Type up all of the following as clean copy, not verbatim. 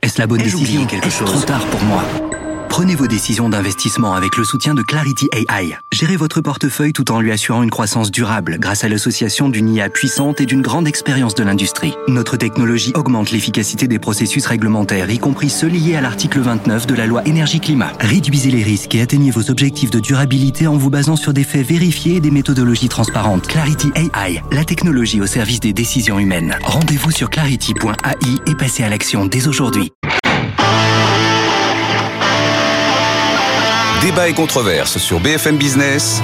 Est-ce la bonne décision? Est-ce trop tard pour moi? Prenez vos décisions d'investissement avec le soutien de Clarity AI. Gérez votre portefeuille tout en lui assurant une croissance durable grâce à l'association d'une IA puissante et d'une grande expérience de l'industrie. Notre technologie augmente l'efficacité des processus réglementaires, y compris ceux liés à l'article 29 de la loi Énergie-Climat. Réduisez les risques et atteignez vos objectifs de durabilité en vous basant sur des faits vérifiés et des méthodologies transparentes. Clarity AI, la technologie au service des décisions humaines. Rendez-vous sur clarity.ai et passez à l'action dès aujourd'hui. Débat et controverse sur BFM Business.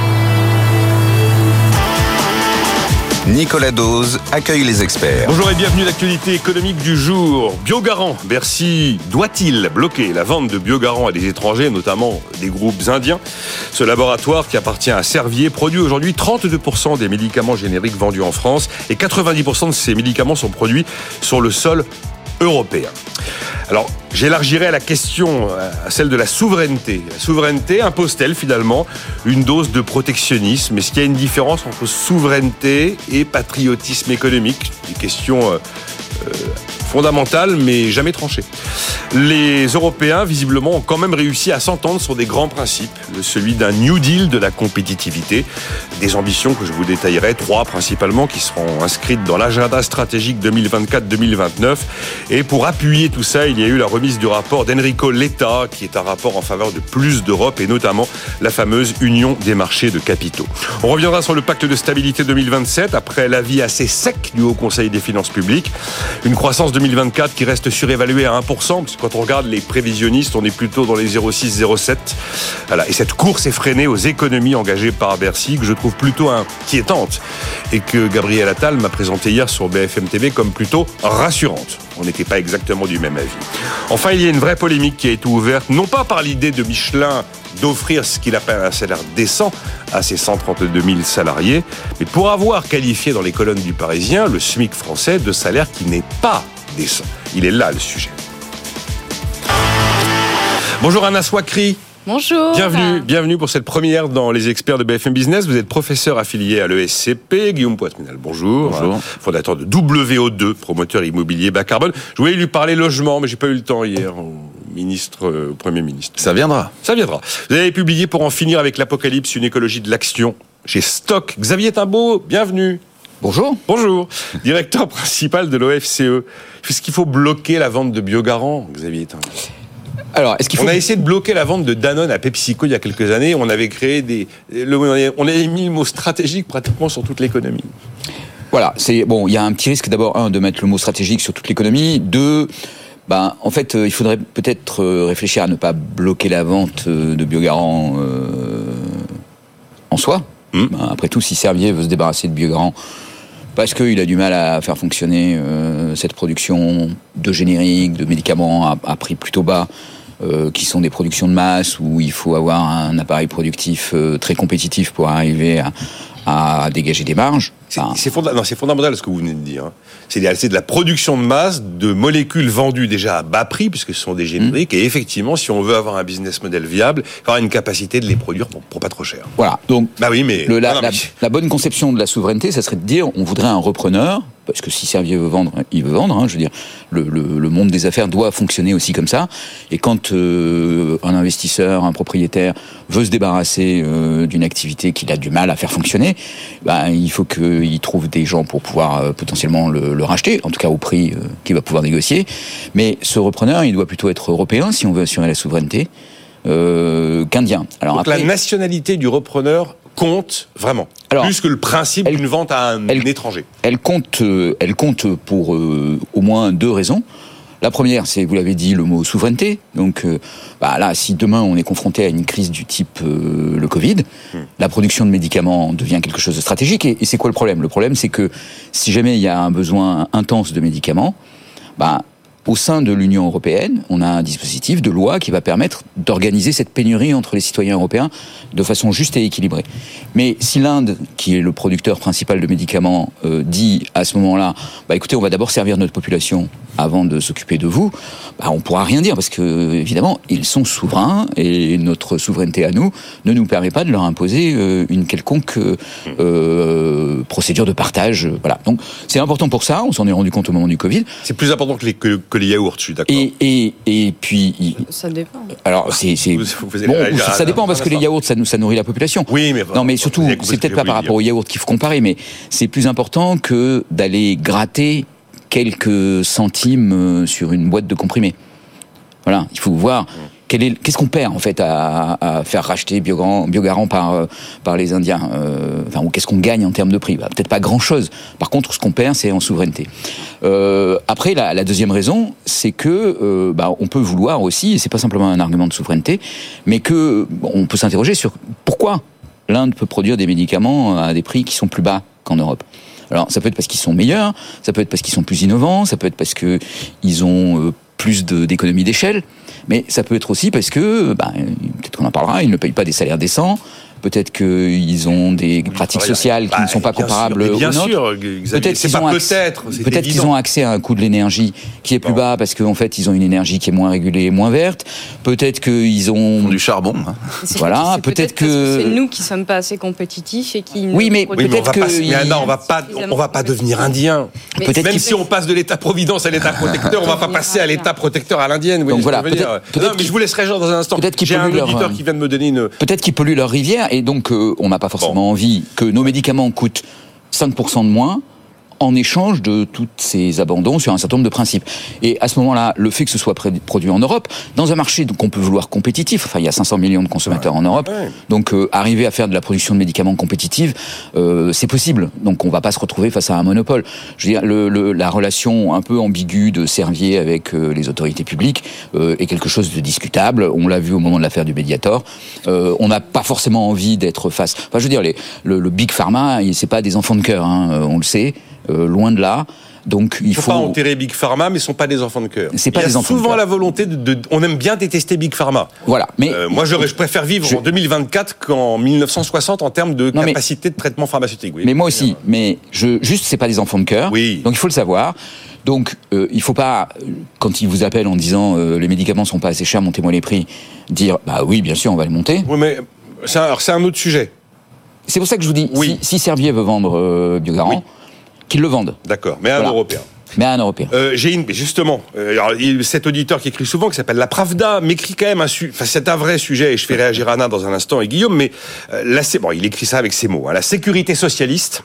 Nicolas Dose accueille les experts. Bonjour et bienvenue à l'actualité économique du jour. Biogarant, Bercy doit-il bloquer la vente de Biogarant à des étrangers, notamment des groupes indiens? Ce laboratoire qui appartient à Servier produit aujourd'hui 32% des médicaments génériques vendus en France et 90% de ces médicaments sont produits sur le sol européen. Alors, j'élargirai la question à celle de la souveraineté. La souveraineté impose-t-elle finalement une dose de protectionnisme? Est-ce qu'il y a une différence entre souveraineté et patriotisme économique? Des questions fondamentales mais jamais tranchées. Les Européens, visiblement, ont quand même réussi à s'entendre sur des grands principes, celui d'un New Deal de la compétitivité, des ambitions que je vous détaillerai, 3 principalement, qui seront inscrites dans l'agenda stratégique 2024-2029. Et pour appuyer tout ça, il y a eu la remise du rapport d'Enrico Letta, qui est un rapport en faveur de plus d'Europe et notamment la fameuse Union des marchés de capitaux. On reviendra sur le pacte de stabilité 2027, après l'avis assez sec du Haut Conseil des finances publiques. Une croissance 2024 qui reste surévaluée à 1%, parce que quand on regarde les prévisionnistes, on est plutôt dans les 0,6-0,7. Voilà. Et cette course effrénée aux économies engagées par Bercy, que je trouve plutôt inquiétante, et que Gabriel Attal m'a présenté hier sur BFM TV comme plutôt rassurante. On n'était pas exactement du même avis. Enfin, il y a une vraie polémique qui a été ouverte, non pas par l'idée de Michelin d'offrir ce qu'il appelle un salaire décent à ses 132 000 salariés, mais pour avoir qualifié dans les colonnes du Parisien le SMIC français de salaire qui n'est pas décent. Il est là le sujet. Bonjour Anna Swakri. Bonjour. Bienvenue pour cette première dans les experts de BFM Business. Vous êtes professeur affilié à l'ESCP. Guillaume Poitminal, bonjour. Bonjour. Fondateur de WO2, promoteur immobilier bas carbone. Je voulais lui parler logement, mais j'ai pas eu le temps hier au Premier ministre. Ça viendra. Vous avez publié pour en finir avec l'apocalypse une écologie de l'action chez Stock. Xavier Timbaud, bienvenue. Bonjour. Directeur principal de l'OFCE. Est-ce qu'il faut bloquer la vente de Biogarant, Xavier Timbaud? Alors, On a essayé de bloquer la vente de Danone à PepsiCo il y a quelques années. On avait créé on avait mis le mot stratégique pratiquement sur toute l'économie. Voilà, il y a un petit risque d'abord, de mettre le mot stratégique sur toute l'économie. 2, en fait, il faudrait peut-être réfléchir à ne pas bloquer la vente de Biogarant en soi. Après tout, si Servier veut se débarrasser de Biogarant parce qu'il a du mal à faire fonctionner cette production de génériques, de médicaments à prix plutôt bas, qui sont des productions de masse où il faut avoir un appareil productif très compétitif pour arriver à dégager des marges. C'est fondamental ce que vous venez de dire. C'est de la production de masse de molécules vendues déjà à bas prix, puisque ce sont des génériques. Et effectivement, si on veut avoir un business model viable, il faut avoir une capacité de les produire pour pas trop cher. Voilà. Donc, la bonne conception de la souveraineté, ça serait de dire, on voudrait un repreneur, parce que si Servier veut vendre, il veut vendre. Je veux dire, le monde des affaires doit fonctionner aussi comme ça. Et quand un investisseur, un propriétaire veut se débarrasser d'une activité qu'il a du mal à faire fonctionner, il faut qu'il trouve des gens pour pouvoir potentiellement le racheter, en tout cas au prix qu'il va pouvoir négocier. Mais ce repreneur, il doit plutôt être européen si on veut assurer la souveraineté, qu'indien. Alors donc la nationalité du repreneur compte vraiment, plus que le principe d'une vente à un étranger. Elle compte pour au moins 2 raisons. La première, c'est, vous l'avez dit, le mot souveraineté. Donc là, si demain on est confronté à une crise du type le Covid, la production de médicaments devient quelque chose de stratégique. Et c'est quoi le problème? Le problème, c'est que si jamais il y a un besoin intense de médicaments, au sein de l'Union européenne, on a un dispositif de loi qui va permettre d'organiser cette pénurie entre les citoyens européens de façon juste et équilibrée. Mais si l'Inde, qui est le producteur principal de médicaments, dit à ce moment-là, écoutez, on va d'abord servir notre population avant de s'occuper de vous, on pourra rien dire parce que évidemment ils sont souverains et notre souveraineté à nous ne nous permet pas de leur imposer une quelconque procédure de partage. Voilà. Donc c'est important pour ça. On s'en est rendu compte au moment du Covid. C'est plus important que les yaourts, je suis d'accord. Et puis ça dépend. Alors ça dépend parce que les yaourts ça nourrit la population. Oui, mais non, mais surtout c'est peut-être pas par rapport aux yaourts qu'il faut comparer, mais c'est plus important que d'aller gratter quelques centimes sur une boîte de comprimés. Voilà, il faut voir qu'est-ce qu'on perd en fait à faire racheter Biogarant par les Indiens, ou qu'est-ce qu'on gagne en termes de prix. Peut-être pas grand-chose. Par contre, ce qu'on perd, c'est en souveraineté. Après, la deuxième raison, c'est que on peut vouloir aussi, et c'est pas simplement un argument de souveraineté, mais que on peut s'interroger sur pourquoi l'Inde peut produire des médicaments à des prix qui sont plus bas qu'en Europe. Alors, ça peut être parce qu'ils sont meilleurs, ça peut être parce qu'ils sont plus innovants, ça peut être parce que ils ont plus d'économies d'échelle, mais ça peut être aussi parce que, peut-être qu'on en parlera, ils ne payent pas des salaires décents, peut-être qu'ils ont des pratiques sociales qui ne sont pas comparables aux nôtres. Bien sûr, peut-être qu'ils ont accès à un coût de l'énergie qui est plus bas parce qu'en fait ils ont une énergie qui est moins régulée, moins verte. Peut-être qu'ils ont du charbon. Voilà, peut-être que c'est nous qui sommes pas assez compétitifs et qui. Peut-être on va pas devenir indien. Même si on passe de l'État providence à l'État protecteur, on va pas passer à l'État protecteur à l'indienne. Donc voilà. Mais je vous laisserai dans un instant. J'ai un auditeur qui vient de me donner une. Peut-être qu'ils polluent leur rivière. Et donc, on n'a pas forcément envie que nos médicaments coûtent 5% de moins en échange de tous ces abandons sur un certain nombre de principes. Et à ce moment-là, le fait que ce soit produit en Europe, dans un marché qu'on peut vouloir compétitif, il y a 500 millions de consommateurs en Europe, donc arriver à faire de la production de médicaments compétitive, c'est possible. Donc on ne va pas se retrouver face à un monopole. Je veux dire, la relation un peu ambiguë de Servier avec les autorités publiques est quelque chose de discutable. On l'a vu au moment de l'affaire du Mediator. On n'a pas forcément envie d'être face... Enfin, je veux dire, le Big Pharma, c'est pas des enfants de cœur, on le sait. Loin de là. Donc il faut pas enterrer Big Pharma, mais ce sont pas des enfants de cœur. C'est pas des enfants souvent de cœur. La volonté on aime bien détester Big Pharma. Voilà. Mais moi, je préfère vivre en 2024 qu'en 1960 en termes de capacité de traitement pharmaceutique. Oui. Mais moi aussi. Mais juste, c'est pas des enfants de cœur. Oui. Donc il faut le savoir. Donc il faut pas, quand ils vous appellent en disant les médicaments sont pas assez chers, montez-moi les prix, dire oui, bien sûr, on va les monter. Oui, mais c'est un autre sujet. C'est pour ça que je vous dis, si Servier veut vendre Biogarant, qu'ils le vendent. D'accord, mais à un Européen. Mais à un Européen. Justement, cet auditeur qui écrit souvent, qui s'appelle La Pravda, m'écrit quand même c'est un vrai sujet, et je fais réagir Anna dans un instant et Guillaume, mais il écrit ça avec ses mots. La sécurité socialiste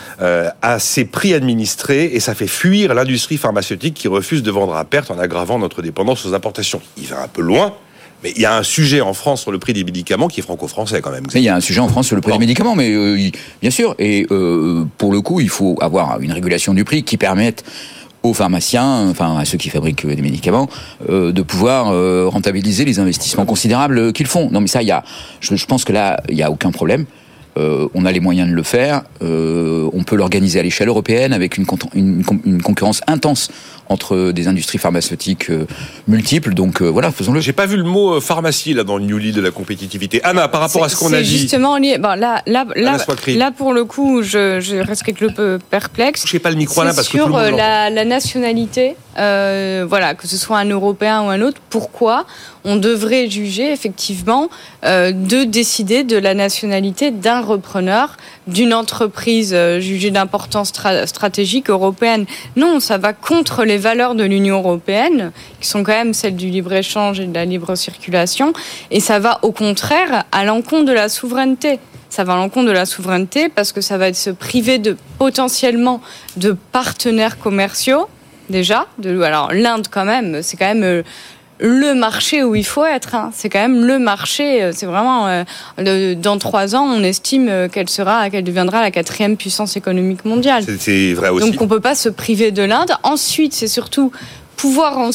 a ses prix administrés et ça fait fuir l'industrie pharmaceutique qui refuse de vendre à perte en aggravant notre dépendance aux importations. Il va un peu loin. Mais il y a un sujet en France sur le prix des médicaments qui est franco-français quand même. Mais il y a un sujet en France sur le prix des médicaments, mais bien sûr. Et pour le coup, il faut avoir une régulation du prix qui permette aux pharmaciens, à ceux qui fabriquent des médicaments, de pouvoir rentabiliser les investissements considérables qu'ils font. Non, mais ça, je pense que là, il y a aucun problème. On a les moyens de le faire. On peut l'organiser à l'échelle européenne avec une concurrence intense entre des industries pharmaceutiques multiples. Donc voilà, faisons-le. J'ai pas vu le mot pharmacie là dans le New Deal de la compétitivité. Anna, par rapport à ce qu'on a dit. C'est justement lié. Là pour le coup, je reste quelque peu perplexe. Je sais pas le micro là parce que sur tout le monde la nationalité. Que ce soit un Européen ou un autre. Pourquoi on devrait juger effectivement de décider de la nationalité d'un repreneur, d'une entreprise jugée d'importance stratégique européenne? Non, ça va contre les valeurs de l'Union européenne, qui sont quand même celles du libre-échange et de la libre circulation, et ça va au contraire à l'encontre de la souveraineté. Ça va à l'encontre de la souveraineté parce que ça va être se priver potentiellement de partenaires commerciaux, déjà. Alors l'Inde quand même, c'est quand même le marché où il faut être. C'est quand même le marché. C'est vraiment dans 3 ans, on estime qu'elle deviendra la 4e puissance économique mondiale. C'est vrai aussi. Donc on peut pas se priver de l'Inde. Ensuite, c'est surtout pouvoir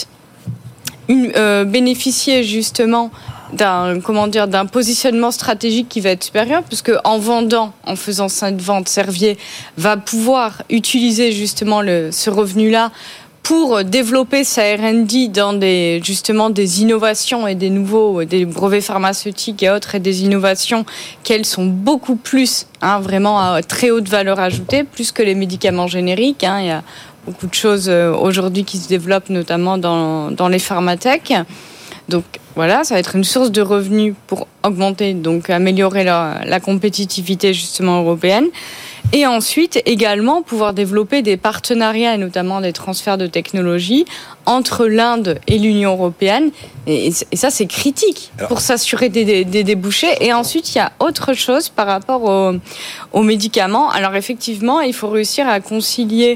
bénéficier justement d'un positionnement stratégique qui va être supérieur, puisque en faisant cette vente, Servier va pouvoir utiliser justement ce revenu-là pour développer sa R&D dans des innovations et des brevets pharmaceutiques et autres, et des innovations qu'elles sont beaucoup plus, vraiment à très haute valeur ajoutée, plus que les médicaments génériques. Il y a beaucoup de choses aujourd'hui qui se développent, notamment dans les pharmatech. Donc voilà, ça va être une source de revenus pour augmenter, donc améliorer la compétitivité justement européenne. Et ensuite, également, pouvoir développer des partenariats, et notamment des transferts de technologies entre l'Inde et l'Union européenne. Et ça, c'est critique pour s'assurer des débouchés. Et ensuite, il y a autre chose par rapport aux médicaments. Alors effectivement, il faut réussir à concilier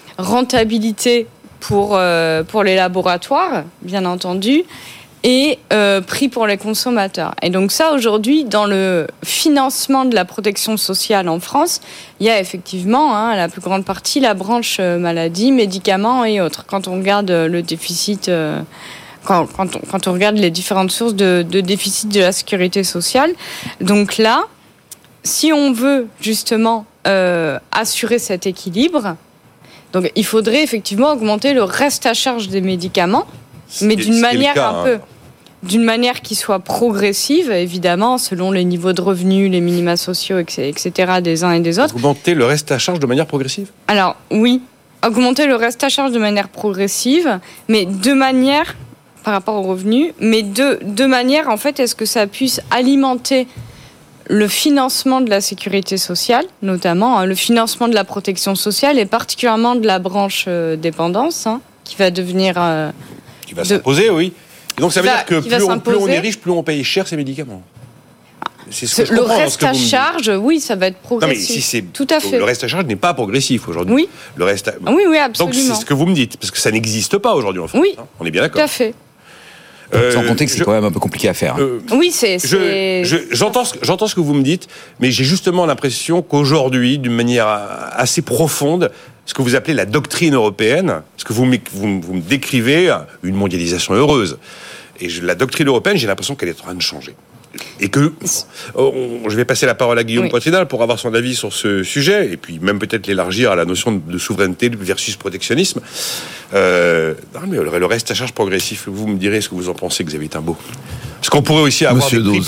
rentabilité pour les laboratoires, bien entendu, et prix pour les consommateurs. Et donc ça, aujourd'hui, dans le financement de la protection sociale en France, il y a effectivement la plus grande partie, la branche maladie, médicaments et autres. Quand on regarde le déficit, quand on regarde les différentes sources de déficit de la sécurité sociale, donc là, si on veut justement assurer cet équilibre, donc il faudrait effectivement augmenter le reste à charge des médicaments, mais d'une manière d'une manière qui soit progressive, évidemment, selon les niveaux de revenus, les minima sociaux, etc., des uns et des autres. Augmenter le reste à charge de manière progressive ? Alors, oui, augmenter le reste à charge de manière progressive, mais de manière, par rapport aux revenus, mais de manière, en fait, est-ce que ça puisse alimenter le financement de la sécurité sociale, notamment le financement de la protection sociale, et particulièrement de la branche dépendance, qui va devenir... qui va s'imposer, oui. Et donc ça veut dire que plus on est riche, plus on paye cher ces médicaments. C'est ce que je comprends, le reste à charge, oui, ça va être progressif. Non, mais si c'est... Tout à fait. Le reste à charge n'est pas progressif aujourd'hui. Oui. Le reste à... Oui, absolument. Donc c'est ce que vous me dites, parce que ça n'existe pas aujourd'hui en France. Oui. On est bien d'accord. Tout à fait. Sans compter que c'est quand même un peu compliqué à faire. Oui, j'entends ce que vous me dites, mais j'ai justement l'impression qu'aujourd'hui, d'une manière assez profonde, ce que vous appelez la doctrine européenne, ce que vous me décrivez, une mondialisation heureuse. Et la doctrine européenne, j'ai l'impression qu'elle est en train de changer. Et que je vais passer la parole à Guillaume Poitrinal pour avoir son avis sur ce sujet, et puis même peut-être l'élargir à la notion de souveraineté versus protectionnisme. Non, mais le reste à charge progressif, vous me direz ce que vous en pensez, Xavier Timbaud. Parce qu'on pourrait aussi avoir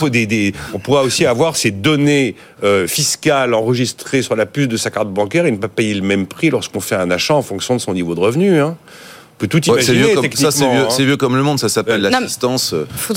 on pourrait aussi avoir ces données fiscales enregistrées sur la puce de sa carte bancaire et ne pas payer le même prix lorsqu'on fait un achat en fonction de son niveau de revenu. On peut tout imaginer, c'est vieux comme le monde, ça s'appelle l'assistance.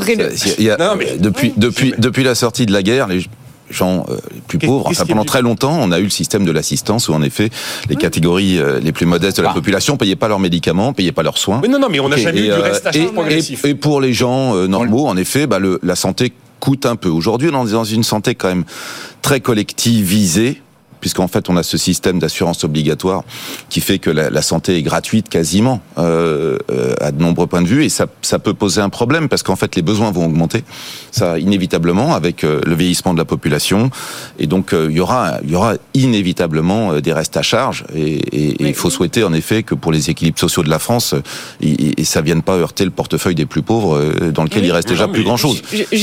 Depuis la sortie de la guerre, les gens les plus pauvres, pendant très longtemps, on a eu le système de l'assistance où, en effet, les catégories les plus modestes de la population payaient pas leurs médicaments, payaient pas leurs soins. Mais mais on n'a jamais eu du reste à charge progressif. Et pour les gens normaux, en effet, la santé coûte un peu. Aujourd'hui, on est dans une santé quand même très collectivisée, puisqu'en fait, on a ce système d'assurance obligatoire qui fait que la santé est gratuite quasiment à de nombreux points de vue, et ça peut poser un problème, parce qu'en fait, les besoins vont augmenter, ça inévitablement, avec le vieillissement de la population, et donc il y aura inévitablement des restes à charge, et il faut souhaiter en effet que pour les équilibres sociaux de la France, ça vienne pas heurter le portefeuille des plus pauvres, dans lequel il reste déjà plus grand-chose.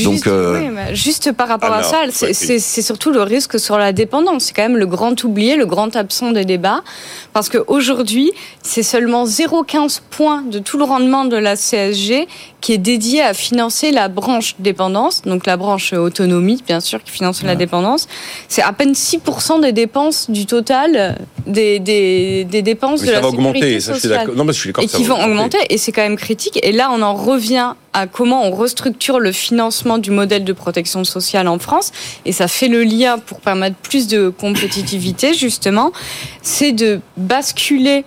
Juste par rapport à ça, c'est surtout le risque sur la dépendance. C'est quand même le grand oublié, le grand absent des débats, parce qu'aujourd'hui, c'est seulement 0,15 points de tout le rendement de la CSG qui est dédié à financer la branche dépendance, donc la branche autonomie, bien sûr, qui finance la dépendance. C'est à peine 6% des dépenses du total des dépenses de la sécurité sociale. Non, mais je suis d'accord. Et qui vont augmenter, et c'est quand même critique. Et là, on en revient à comment on restructure le financement du modèle de protection sociale en France, et ça fait le lien pour permettre plus de compétitivité, justement, c'est de basculer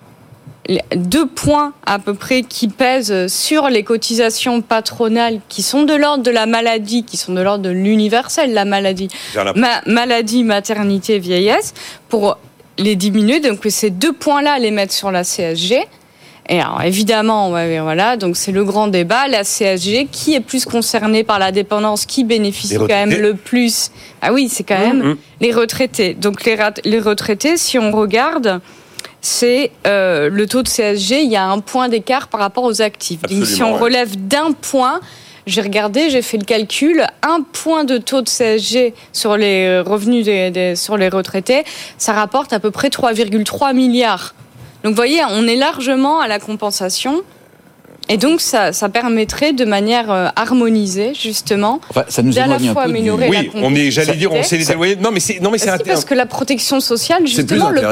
2 points à peu près qui pèsent sur les cotisations patronales qui sont de l'ordre de la maladie, qui sont de l'ordre de l'universel, la maladie, maladie, maternité, vieillesse, pour les diminuer. Donc ces 2 points-là, les mettre sur la CSG. Et alors, évidemment, voilà, donc c'est le grand débat, la CSG, qui est plus concerné par la dépendance, qui bénéficie quand même le plus. Ah oui, c'est quand même les retraités. Donc les retraités, si on regarde, c'est le taux de CSG, il y a 1 point d'écart par rapport aux actifs. Donc si on relève d'1 point, j'ai regardé, j'ai fait le calcul, 1 point de taux de CSG sur les revenus sur les retraités, ça rapporte à peu près 3,3 milliards. Donc vous voyez, on est largement à la compensation Et donc, ça permettrait de manière harmonisée, justement, ça nous d'à la fois améliorer la compétitivité. on s'est dévoyé. Non, mais c'est parce que la protection sociale, justement, les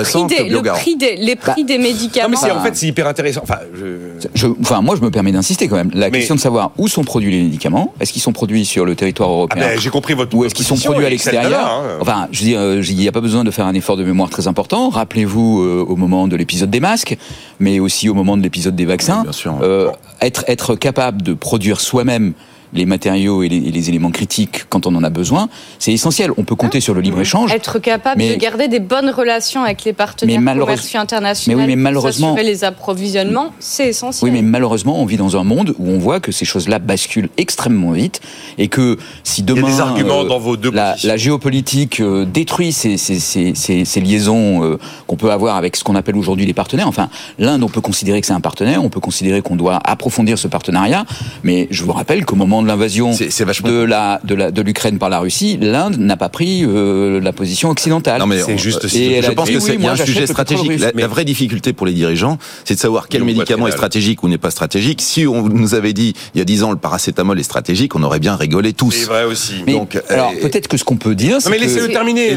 prix des médicaments. Non, mais en fait, c'est hyper intéressant. Moi, je me permets d'insister quand même. La question de savoir où sont produits les médicaments, est-ce qu'ils sont produits sur le territoire européen, j'ai compris votre ou est-ce qu'ils sont produits à l'extérieur. Enfin, je veux dire, il n'y a pas besoin de faire un effort de mémoire très important. Rappelez-vous au moment de l'épisode des masques, mais aussi au moment de l'épisode des vaccins. Bien sûr. Être capable de produire soi-même les matériaux et les éléments critiques quand on en a besoin, c'est essentiel. On peut compter sur le libre-échange. Être capable de garder des bonnes relations avec les partenaires commerciaux internationaux, pour s'assurer les approvisionnements, c'est essentiel. Oui, mais malheureusement, on vit dans un monde où on voit que ces choses-là basculent extrêmement vite et que si demain, il y a des arguments dans vos deux la géopolitique détruit ces liaisons qu'on peut avoir avec ce qu'on appelle aujourd'hui les partenaires. Enfin, l'Inde, on peut considérer que c'est un partenaire, on peut considérer qu'on doit approfondir ce partenariat, mais je vous rappelle qu'au moment de l'invasion de l'Ukraine par la Russie, l'Inde n'a pas pris la position occidentale. Non, mais je pense que c'est un sujet stratégique. La vraie difficulté pour les dirigeants, c'est de savoir quel médicament est stratégique ou n'est pas stratégique. Si on nous avait dit il y a 10 ans le paracétamol est stratégique, on aurait bien rigolé tous. C'est vrai aussi. Mais, alors peut-être que ce qu'on peut dire, c'est mais laissez-le terminer.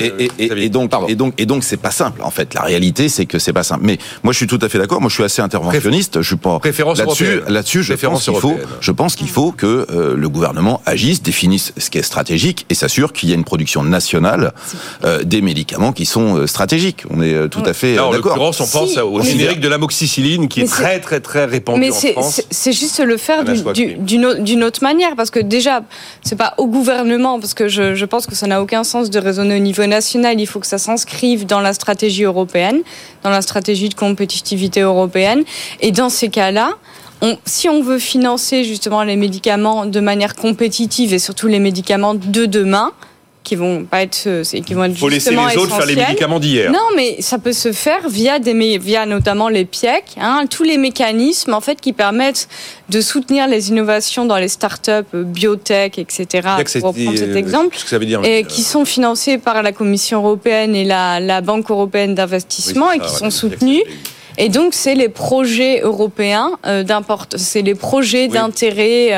Et donc c'est pas simple. En fait, la réalité c'est que c'est pas simple. Mais moi je suis tout à fait d'accord. Moi je suis assez interventionniste. Je suis pas là-dessus. Je pense qu'il faut que le gouvernement agisse, définisse ce qui est stratégique et s'assure qu'il y a une production nationale des médicaments qui sont stratégiques. On est tout à fait d'accord. En l'occurrence, on pense au générique de l'amoxicilline qui est très très très répandu en France. Mais c'est juste le faire d'une autre manière, parce que déjà, c'est pas au gouvernement, parce que je pense que ça n'a aucun sens de raisonner au niveau national. Il faut que ça s'inscrive dans la stratégie européenne, dans la stratégie de compétitivité européenne. Et dans ces cas-là, si on veut financer justement les médicaments de manière compétitive et surtout les médicaments de demain, qui vont pas être, qui vont être faut laisser les autres faire les médicaments d'hier. Non, mais ça peut se faire via notamment les PIEC, tous les mécanismes en fait qui permettent de soutenir les innovations dans les startups, biotech, etc. Pour reprendre cet exemple, et qui sont financés par la Commission européenne et la Banque européenne d'investissement et qui sont soutenus. Et donc, c'est les projets européens c'est les projets d'intérêt,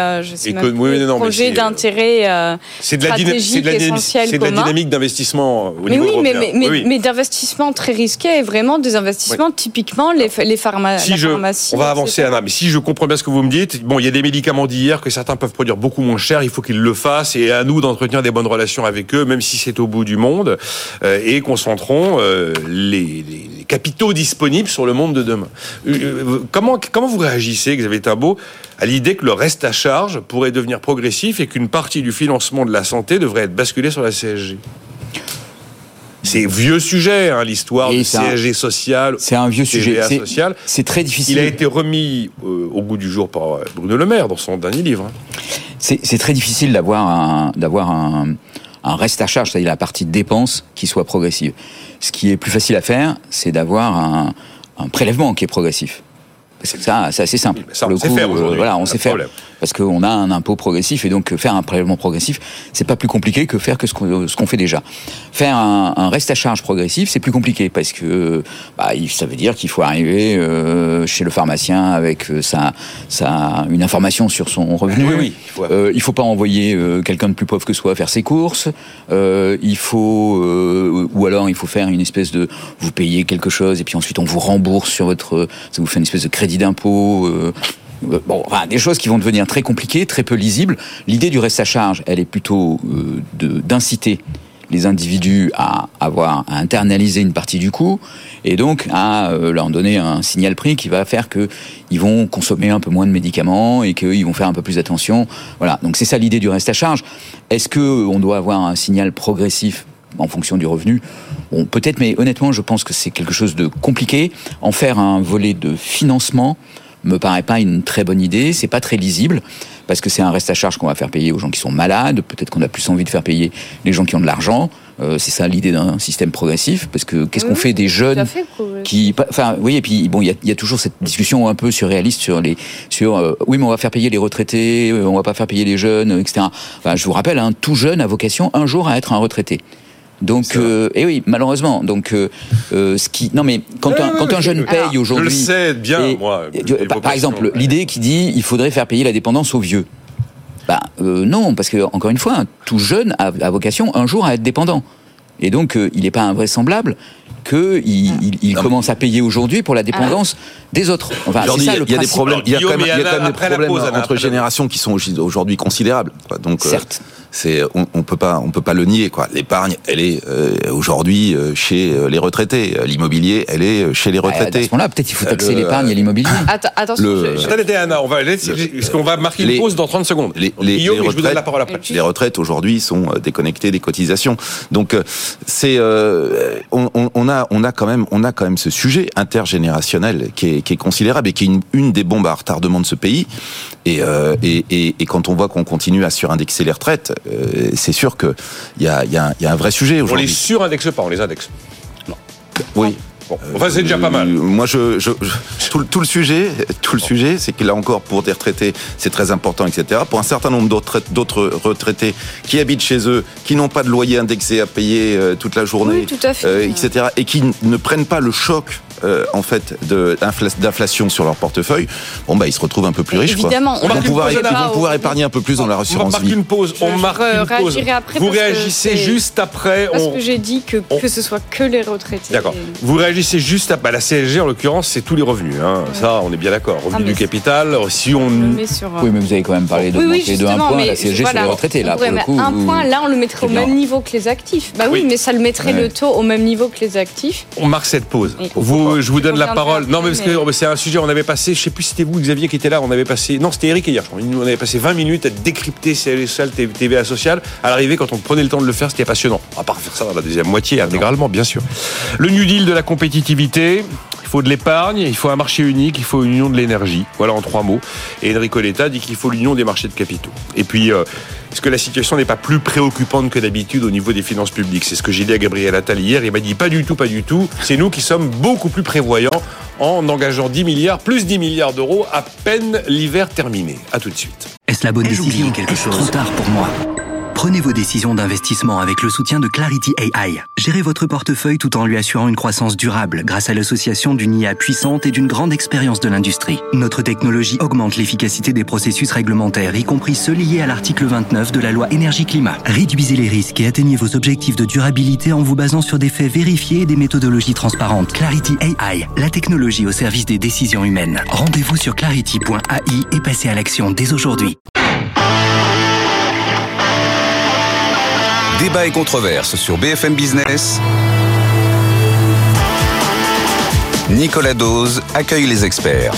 stratégique essentiel commun. C'est de la dynamique d'investissement au niveau européen. Mais d'investissement très risqué et vraiment des investissements typiquement les pharmacies. On va avancer, Anna. Mais si je comprends bien ce que vous me dites, il y a des médicaments d'hier que certains peuvent produire beaucoup moins cher. Il faut qu'ils le fassent et à nous d'entretenir des bonnes relations avec eux, même si c'est au bout du monde, et concentrons les capitaux disponibles sur le monde de demain. Comment vous réagissez, Xavier Timbaud, à l'idée que le reste à charge pourrait devenir progressif et qu'une partie du financement de la santé devrait être basculée sur la CSG ? C'est vieux sujet, l'histoire du CSG social. C'est un vieux sujet. C'est très difficile. Il a été remis au goût du jour par Bruno Le Maire dans son dernier livre. C'est très difficile d'avoir un reste à charge, c'est-à-dire la partie de dépenses qui soit progressive. Ce qui est plus facile à faire, c'est d'avoir un prélèvement qui est progressif. C'est assez simple. Ça, on sait faire aujourd'hui. On sait faire. Parce qu'on a un impôt progressif et donc faire un prélèvement progressif, c'est pas plus compliqué que faire ce qu'on fait déjà. Faire un reste à charge progressif, c'est plus compliqué parce que ça veut dire qu'il faut arriver chez le pharmacien avec une information sur son revenu. Il faut pas envoyer quelqu'un de plus pauvre que soi faire ses courses. Il faut faire une espèce de vous payez quelque chose et puis ensuite on vous rembourse ça vous fait une espèce de crédit d'impôt. Des choses qui vont devenir très compliquées, très peu lisibles. L'idée du reste à charge, elle est plutôt d'inciter les individus à internaliser une partie du coût et donc à leur donner un signal prix qui va faire qu'ils vont consommer un peu moins de médicaments et qu'ils vont faire un peu plus attention. Voilà, donc c'est ça l'idée du reste à charge. Est-ce qu'on doit avoir un signal progressif en fonction du revenu ? Bon, peut-être, mais honnêtement, je pense que c'est quelque chose de compliqué. En faire un volet de financement me paraît pas une très bonne idée, c'est pas très lisible, parce que c'est un reste à charge qu'on va faire payer aux gens qui sont malades, peut-être qu'on a plus envie de faire payer les gens qui ont de l'argent, c'est ça l'idée d'un système progressif, parce que qu'est-ce qu'on fait des jeunes qui... et puis il y a toujours cette discussion un peu surréaliste oui mais on va faire payer les retraités, on va pas faire payer les jeunes, etc. Je vous rappelle, tout jeune a vocation un jour à être un retraité. Donc, et oui, malheureusement. Donc, quand un jeune paye aujourd'hui, je le sais bien, moi. Par exemple, l'idée qui dit il faudrait faire payer la dépendance aux vieux. Non, parce que encore une fois, tout jeune a vocation un jour à être dépendant. Et donc, il n'est pas invraisemblable qu'il commence à payer aujourd'hui pour la dépendance des autres. Enfin, aujourd'hui, c'est ça, il y a des problèmes, il y a quand même des problèmes entre pause, générations qui sont aujourd'hui considérables. Donc, certes. On peut pas le nier, quoi. L'épargne, elle est aujourd'hui chez les retraités. L'immobilier, elle est chez les retraités. À ce moment-là, peut-être il faut taxer l'épargne et l'immobilier. Attention. Attendez, Anna, on va marquer une pause dans 30 secondes. Guillaume, je vous donne la parole après. Les retraites aujourd'hui sont déconnectées des cotisations. Donc on a quand même ce sujet intergénérationnel qui est considérable et qui est une des bombes à retardement de ce pays. Et quand on voit qu'on continue à surindexer les retraites, c'est sûr que il y a un vrai sujet aujourd'hui. On les surindexe pas, on les indexe. Non. Oui. Bon. Enfin, c'est déjà pas mal. Moi, tout le sujet, c'est que là encore, pour des retraités, c'est très important, etc. Pour un certain nombre d'autres retraités qui habitent chez eux, qui n'ont pas de loyer indexé à payer toute la journée, oui, tout à fait. etc. Et qui ne prennent pas le choc en fait d'inflation sur leur portefeuille, ils se retrouvent un peu plus riches. Évidemment, ils vont pouvoir épargner un peu plus dans leur assurance vie. On marque une pause. Après, vous réagissez juste après. Parce que j'ai dit que ce soit que les retraités. D'accord. Vous réagissez juste après. La CSG, en l'occurrence, c'est tous les revenus. Hein. Ouais. Ça, on est bien d'accord. Revenu du capital. Si on. Oui, mais vous avez quand même parlé d'augmenter de 1 point la CSG sur les retraités. Là, pour le coup, un point, là, on le mettrait au même niveau que les actifs. Oui, mais ça le mettrait le taux au même niveau que les actifs. On marque cette pause. Je vous donne la parole. Non, mais parce que c'est un sujet, on avait passé, je sais plus si c'était vous, Xavier, qui était là, non, c'était Eric hier, je crois. On avait passé 20 minutes à décrypter CLSL, TVA sociale. À l'arrivée, quand on prenait le temps de le faire, c'était passionnant. À part faire ça dans la deuxième moitié, intégralement, bien sûr. Le New Deal de la compétitivité. Il faut de l'épargne, il faut un marché unique, il faut une union de l'énergie. Voilà en 3 mots. Et Enrico Letta dit qu'il faut l'union des marchés de capitaux. Et puis, est-ce que la situation n'est pas plus préoccupante que d'habitude au niveau des finances publiques? C'est ce que j'ai dit à Gabriel Attal hier. Il m'a dit pas du tout. C'est nous qui sommes beaucoup plus prévoyants en engageant 10 milliards, plus 10 milliards d'euros à peine l'hiver terminé. À tout de suite. Est-ce la bonne décision? Quelque chose. Trop tard pour moi. Prenez vos décisions d'investissement avec le soutien de Clarity AI. Gérez votre portefeuille tout en lui assurant une croissance durable grâce à l'association d'une IA puissante et d'une grande expérience de l'industrie. Notre technologie augmente l'efficacité des processus réglementaires, y compris ceux liés à l'article 29 de la loi Énergie-Climat. Réduisez les risques et atteignez vos objectifs de durabilité en vous basant sur des faits vérifiés et des méthodologies transparentes. Clarity AI, la technologie au service des décisions humaines. Rendez-vous sur clarity.ai et passez à l'action dès aujourd'hui. Débat et controverse sur BFM Business. Nicolas Dose accueille les experts.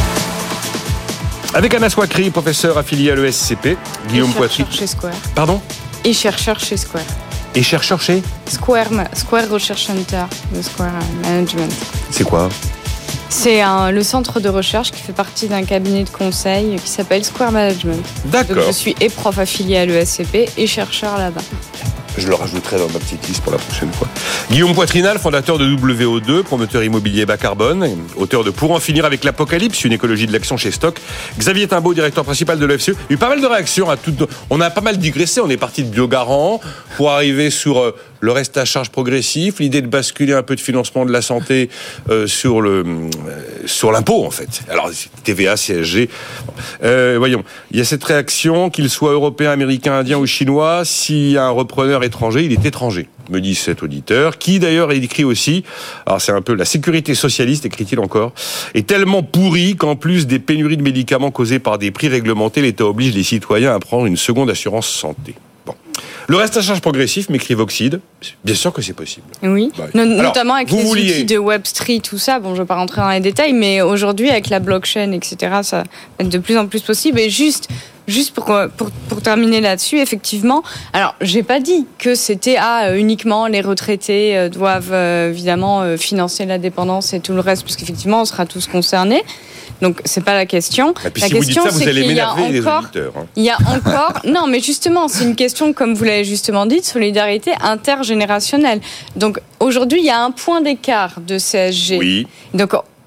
Avec Anna Swakri, professeur affilié à l'ESCP, Guillaume Poitry. Chez Square. Pardon? Et chercheur chez Square. Et chercheur chez Square Research Center de Square Management. C'est quoi? C'est le centre de recherche qui fait partie d'un cabinet de conseil qui s'appelle Square Management. D'accord. Donc je suis et prof affilié à l'ESCP et chercheur là-bas. Je le rajouterai dans ma petite liste pour la prochaine fois. Guillaume Poitrinal, fondateur de WO2, promoteur immobilier bas carbone, auteur de Pour en finir avec l'apocalypse, une écologie de l'action chez Stock. Xavier Timbaud, directeur principal de l'EFCE. Il y a eu pas mal de réactions à toutes. On a pas mal digressé. On est parti de Biogarant pour arriver sur le reste à charge progressif, l'idée de basculer un peu de financement de la santé sur l'impôt en fait. Alors TVA, CSG. Voyons, il y a cette réaction, qu'il soit européen, américain, indien ou chinois, s'il y a un repreneur étranger, il est étranger, me dit cet auditeur, qui d'ailleurs écrit aussi, alors c'est un peu la sécurité socialiste, écrit-il encore, est tellement pourrie qu'en plus des pénuries de médicaments causées par des prix réglementés, l'État oblige les citoyens à prendre une seconde assurance santé. Bon. Le reste à charge progressif, m'écrit Voxide, bien sûr que c'est possible. Oui, notamment avec les outils de Web3, tout ça, bon je ne vais pas rentrer dans les détails, mais aujourd'hui avec la blockchain, etc., ça va être de plus en plus possible, et juste pour terminer là-dessus, effectivement, alors j'ai pas dit que c'était uniquement les retraités doivent évidemment financer la dépendance et tout le reste, parce qu'effectivement on sera tous concernés. Donc c'est pas la question. La question c'est qu'il y a encore, il y a encore, non mais justement c'est une question comme vous l'avez justement dit de solidarité intergénérationnelle. Donc aujourd'hui il y a un point d'écart de CSG. Oui. Donc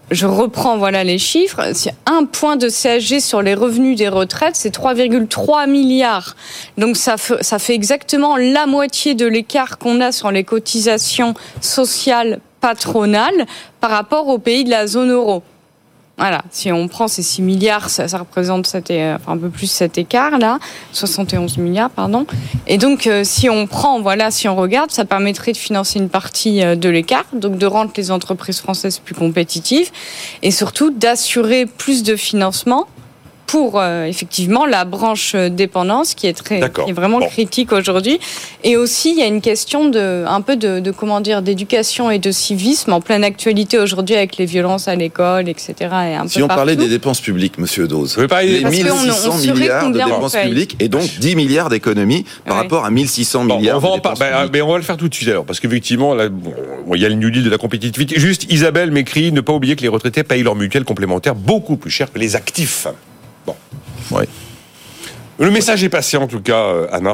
je reprends les chiffres, c'est 1 point de CSG sur les revenus des retraites, c'est 3,3 milliards. Donc ça fait exactement la moitié de l'écart qu'on a sur les cotisations sociales patronales par rapport aux pays de la zone euro. Voilà, si on prend ces 6 milliards, ça représente un peu plus cet écart-là, 71 milliards, pardon. Et donc, si on regarde, ça permettrait de financer une partie de l'écart, donc de rendre les entreprises françaises plus compétitives, et surtout d'assurer plus de financement pour effectivement la branche dépendance qui est vraiment critique aujourd'hui. Et aussi, il y a une question d'éducation et de civisme en pleine actualité aujourd'hui avec les violences à l'école, etc. Et un si on parlait des dépenses publiques, Monsieur Dose, les 1600 milliards de dépenses publiques et donc 10 milliards d'économies par rapport à 1600 milliards de dépenses publiques. Mais on va le faire tout de suite alors, parce qu'effectivement, il y a le New Deal de la compétitivité. Juste, Isabelle m'écrit, ne pas oublier que les retraités payent leur mutuelle complémentaire beaucoup plus cher que les actifs. Bon. Ouais. Le message est passé en tout cas, Anna.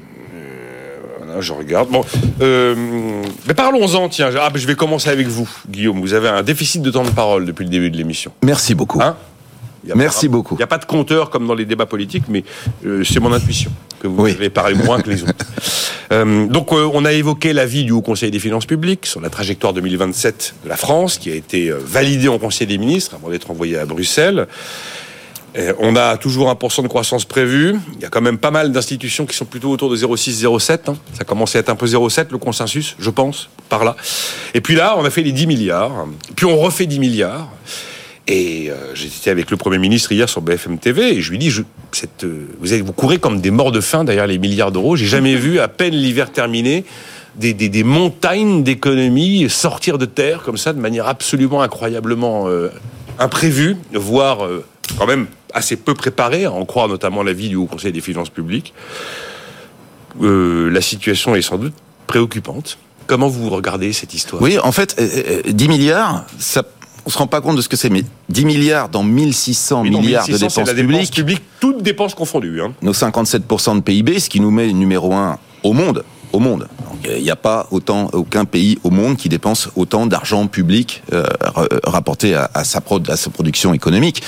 Je regarde. Bon, mais parlons-en, tiens. Je vais commencer avec vous, Guillaume. Vous avez un déficit de temps de parole depuis le début de l'émission. Merci beaucoup. Merci beaucoup. Il n'y a pas de compteur comme dans les débats politiques, mais c'est mon intuition que vous avez parlé moins que les autres. Donc, on a évoqué l'avis du Haut Conseil des finances publiques sur la trajectoire 2027 de la France, qui a été validée en Conseil des ministres avant d'être envoyée à Bruxelles. On a toujours 1% de croissance prévu. Il y a quand même pas mal d'institutions qui sont plutôt autour de 0,6, 0,7. Ça commence à être un peu 0,7 le consensus, je pense, par là. Et puis là, on a fait les 10 milliards. Puis on refait 10 milliards. Et j'étais avec le Premier ministre hier sur BFM TV et je lui dis, vous courez comme des morts de faim derrière les milliards d'euros. J'ai jamais vu, à peine l'hiver terminé, des montagnes d'économies sortir de terre comme ça de manière absolument incroyablement imprévue, voire quand même assez peu préparée, à en croire notamment l'avis du Haut Conseil des finances publiques. La situation est sans doute préoccupante. Comment vous regardez cette histoire ? Oui, en fait, 10 milliards, on ne se rend pas compte de ce que c'est, mais 10 milliards dans 1600 milliards de dépenses publiques, toutes dépenses confondues. Nos 57% de PIB, ce qui nous met numéro 1 au monde. Il n'y a pas aucun pays au monde qui dépense autant d'argent public rapporté à sa production économique.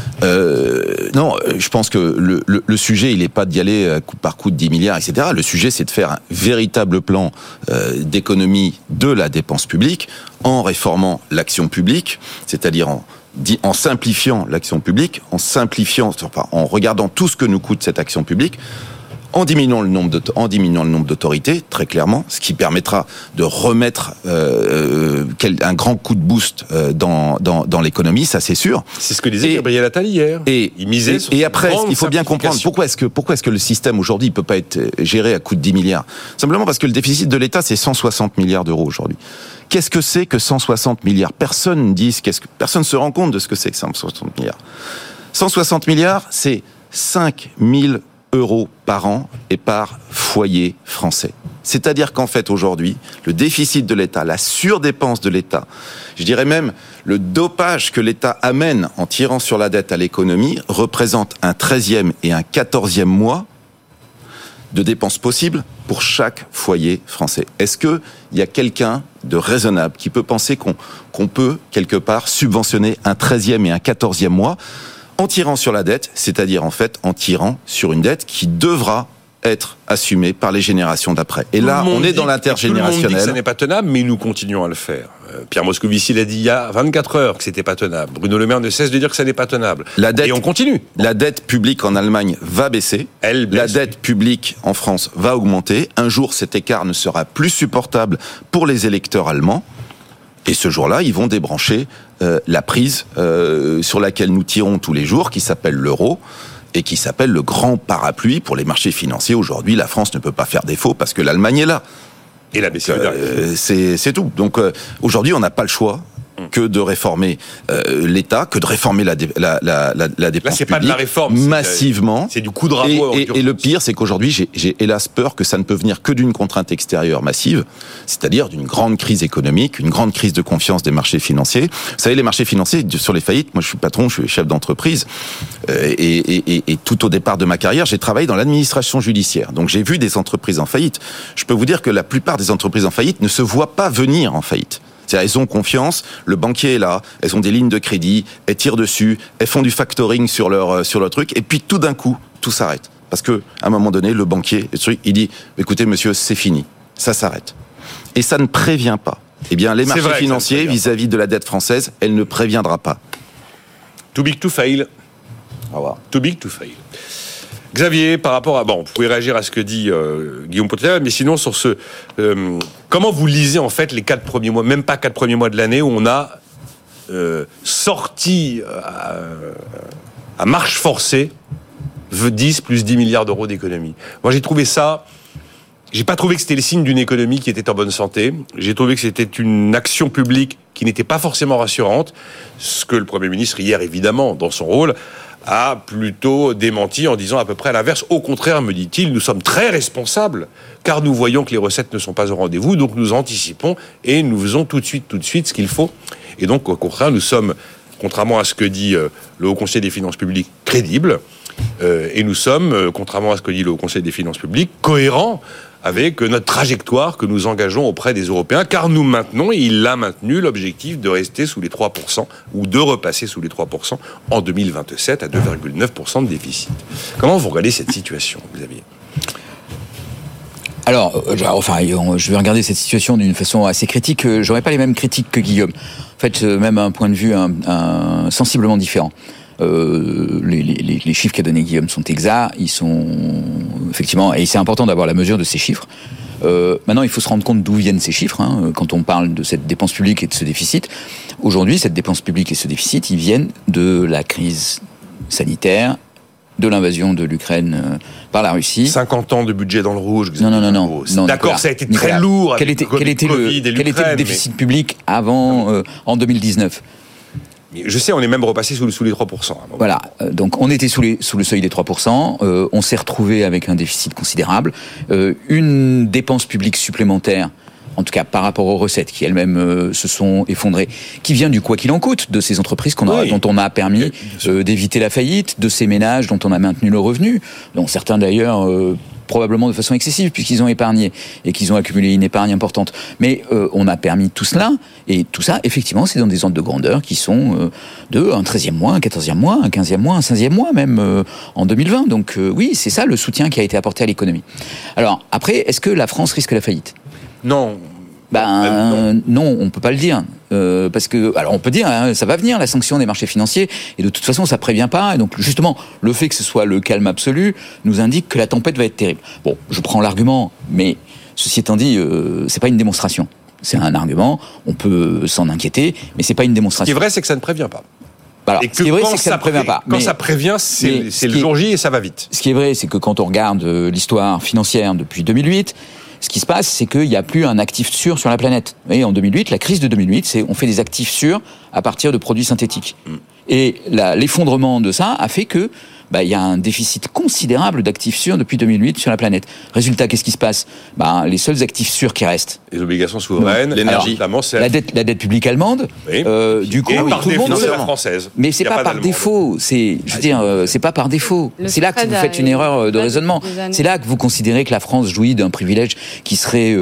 Non, je pense que le sujet, il n'est pas d'y aller coup par coup de 10 milliards, etc. Le sujet, c'est de faire un véritable plan d'économie de la dépense publique en réformant l'action publique, c'est-à-dire en simplifiant l'action publique, en regardant tout ce que nous coûte cette action publique, en diminuant le nombre d'autorités, très clairement, ce qui permettra de remettre un grand coup de boost dans l'économie, ça c'est sûr. C'est ce que disait Gabriel Attal hier. Il misait sur après, il faut bien comprendre pourquoi est-ce que le système aujourd'hui ne peut pas être géré à coût de 10 milliards. Simplement parce que le déficit de l'État, c'est 160 milliards d'euros aujourd'hui. Qu'est-ce que c'est que 160 milliards ? Personne ne se rend compte de ce que c'est que 160 milliards. 160 milliards, c'est 5 000 euros par an et par foyer français. C'est-à-dire qu'en fait, aujourd'hui, le déficit de l'État, la surdépense de l'État, je dirais même le dopage que l'État amène en tirant sur la dette à l'économie, représente un 13e et un 14e mois de dépenses possibles pour chaque foyer français. Est-ce qu'il y a quelqu'un de raisonnable qui peut penser qu'on peut, quelque part, subventionner un 13e et un 14e mois en tirant sur la dette, c'est-à-dire en fait en tirant sur une dette qui devra être assumée par les générations d'après. Et là, on est dans l'intergénérationnel. Tout le monde dit que ça n'est pas tenable, mais nous continuons à le faire. Pierre Moscovici l'a dit il y a 24 heures que c'était pas tenable. Bruno Le Maire ne cesse de dire que ça n'est pas tenable. Et on continue. La dette publique en Allemagne va baisser. La dette publique en France va augmenter. Un jour, cet écart ne sera plus supportable pour les électeurs allemands. Et ce jour-là, ils vont débrancher la prise sur laquelle nous tirons tous les jours, qui s'appelle l'euro, et qui s'appelle le grand parapluie pour les marchés financiers. Aujourd'hui, la France ne peut pas faire défaut parce que l'Allemagne est là. Et la BCE derrière. C'est tout. Donc aujourd'hui, on n'a pas le choix que de réformer l'État, que de réformer la dépense publique. Là, c'est pas de la réforme, massivement. C'est du coup de rabot. Et le pire, c'est qu'aujourd'hui, j'ai hélas peur que ça ne peut venir que d'une contrainte extérieure massive, c'est-à-dire d'une grande crise économique, une grande crise de confiance des marchés financiers. Vous savez, les marchés financiers, sur les faillites, moi je suis patron, je suis chef d'entreprise, et tout au départ de ma carrière, j'ai travaillé dans l'administration judiciaire. Donc j'ai vu des entreprises en faillite. Je peux vous dire que la plupart des entreprises en faillite ne se voient pas venir en faillite. C'est-à-dire, elles ont confiance, le banquier est là, elles ont des lignes de crédit, elles tirent dessus, elles font du factoring sur leur truc, et puis tout d'un coup, tout s'arrête. Parce que, à un moment donné, le banquier, il dit, écoutez, monsieur, c'est fini. Ça s'arrête. Et ça ne prévient pas. Eh bien, les marchés financiers, vis-à-vis de la dette française, elle ne préviendra pas. Too big to fail. Au revoir. Too big to fail. Xavier, par rapport à... Bon, vous pouvez réagir à ce que dit Guillaume Potier, mais sinon, sur ce... comment vous lisez, en fait, les 4 premiers mois, même pas 4 premiers mois de l'année, où on a sorti à marche forcée 10 plus 10 milliards d'euros d'économie. Moi, j'ai trouvé ça... J'ai pas trouvé que c'était le signe d'une économie qui était en bonne santé. J'ai trouvé que c'était une action publique qui n'était pas forcément rassurante. Ce que le Premier ministre, hier, évidemment, dans son rôle, a plutôt démenti en disant à peu près à l'inverse. Au contraire, me dit-il, nous sommes très responsables, car nous voyons que les recettes ne sont pas au rendez-vous, donc nous anticipons et nous faisons tout de suite ce qu'il faut. Et donc, au contraire, nous sommes, contrairement à ce que dit le Haut Conseil des finances publiques, crédibles, et nous sommes, contrairement à ce que dit le Haut Conseil des finances publiques, cohérents avec notre trajectoire que nous engageons auprès des Européens, car nous maintenons, et il l'a maintenu, l'objectif de rester sous les 3%, ou de repasser sous les 3% en 2027 à 2,9% de déficit. Comment vous regardez cette situation, Xavier ? Alors, je vais regarder cette situation d'une façon assez critique. J'aurais pas les mêmes critiques que Guillaume. En fait, même un point de vue sensiblement différent. Les chiffres qu'a donné Guillaume sont exacts, ils sont effectivement, et c'est important d'avoir la mesure de ces chiffres. Maintenant, il faut se rendre compte d'où viennent ces chiffres, quand on parle de cette dépense publique et de ce déficit. Aujourd'hui, cette dépense publique et ce déficit, ils viennent de la crise sanitaire, de l'invasion de l'Ukraine par la Russie. 50 ans de budget dans le rouge. Non. D'accord, Nicolas, ça a été très lourd. Quel était le déficit public avant, en 2019 ? Je sais, on est même repassé sous les 3%. Voilà, donc on était sous le seuil des 3%, on s'est retrouvé avec un déficit considérable, une dépense publique supplémentaire, en tout cas par rapport aux recettes qui elles-mêmes se sont effondrées, qui vient du quoi qu'il en coûte, de ces entreprises dont on a permis d'éviter la faillite, de ces ménages dont on a maintenu le revenu, dont certains d'ailleurs... probablement de façon excessive, puisqu'ils ont épargné et qu'ils ont accumulé une épargne importante. Mais on a permis tout cela, et tout ça, effectivement, c'est dans des ordres de grandeur qui sont de un 13e mois, un 14e mois, un 15e mois, un 16e mois même en 2020. Donc oui, c'est ça le soutien qui a été apporté à l'économie. Alors, après, est-ce que la France risque la faillite ? Non. Non, on peut pas le dire. Parce que, alors on peut dire, ça va venir, la sanction des marchés financiers, et de toute façon, ça prévient pas. Et donc, justement, le fait que ce soit le calme absolu nous indique que la tempête va être terrible. Bon, je prends l'argument, mais ceci étant dit, c'est pas une démonstration. C'est un argument, on peut s'en inquiéter, mais c'est pas une démonstration. Ce qui est vrai, c'est que ça ne prévient pas. Alors, ce qui est vrai, c'est que ça ne prévient pas. Quand ça prévient, c'est le jour J et ça va vite. Ce qui est vrai, c'est que quand on regarde l'histoire financière depuis 2008, ce qui se passe, c'est qu'il n'y a plus un actif sûr sur la planète. Vous voyez, en 2008, la crise de 2008, c'est on fait des actifs sûrs à partir de produits synthétiques. Et l'effondrement de ça a fait que il y a un déficit considérable d'actifs sûrs depuis 2008 sur la planète. Résultat, qu'est-ce qui se passe ? Les seuls actifs sûrs qui restent. Les obligations souveraines, l'énergie. La dette publique allemande. Oui. Du coup, tout le monde la française. Mais c'est pas par défaut. C'est pas par défaut. C'est là que vous faites une erreur de raisonnement. C'est là que vous considérez que la France jouit d'un privilège qui serait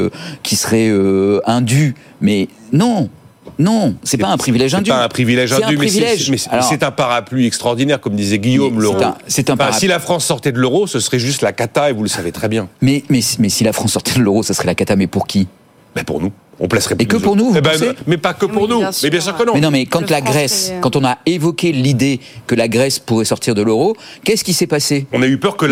indu. Mais non. Non, c'est pas un privilège indu. C'est pas un privilège indu, mais c'est un parapluie extraordinaire, comme disait Guillaume, l'euro. Si la France sortait de l'euro, ce serait juste la cata, et vous le savez très bien. Mais si la France sortait de l'euro, ça serait la cata, mais pour qui ? Pour nous. On placerait plus. Et que pour nous, mais pas que pour nous. Mais bien sûr que non. Mais non, mais quand on a évoqué l'idée que la Grèce pourrait sortir de l'euro, qu'est-ce qui s'est passé ? On a eu peur que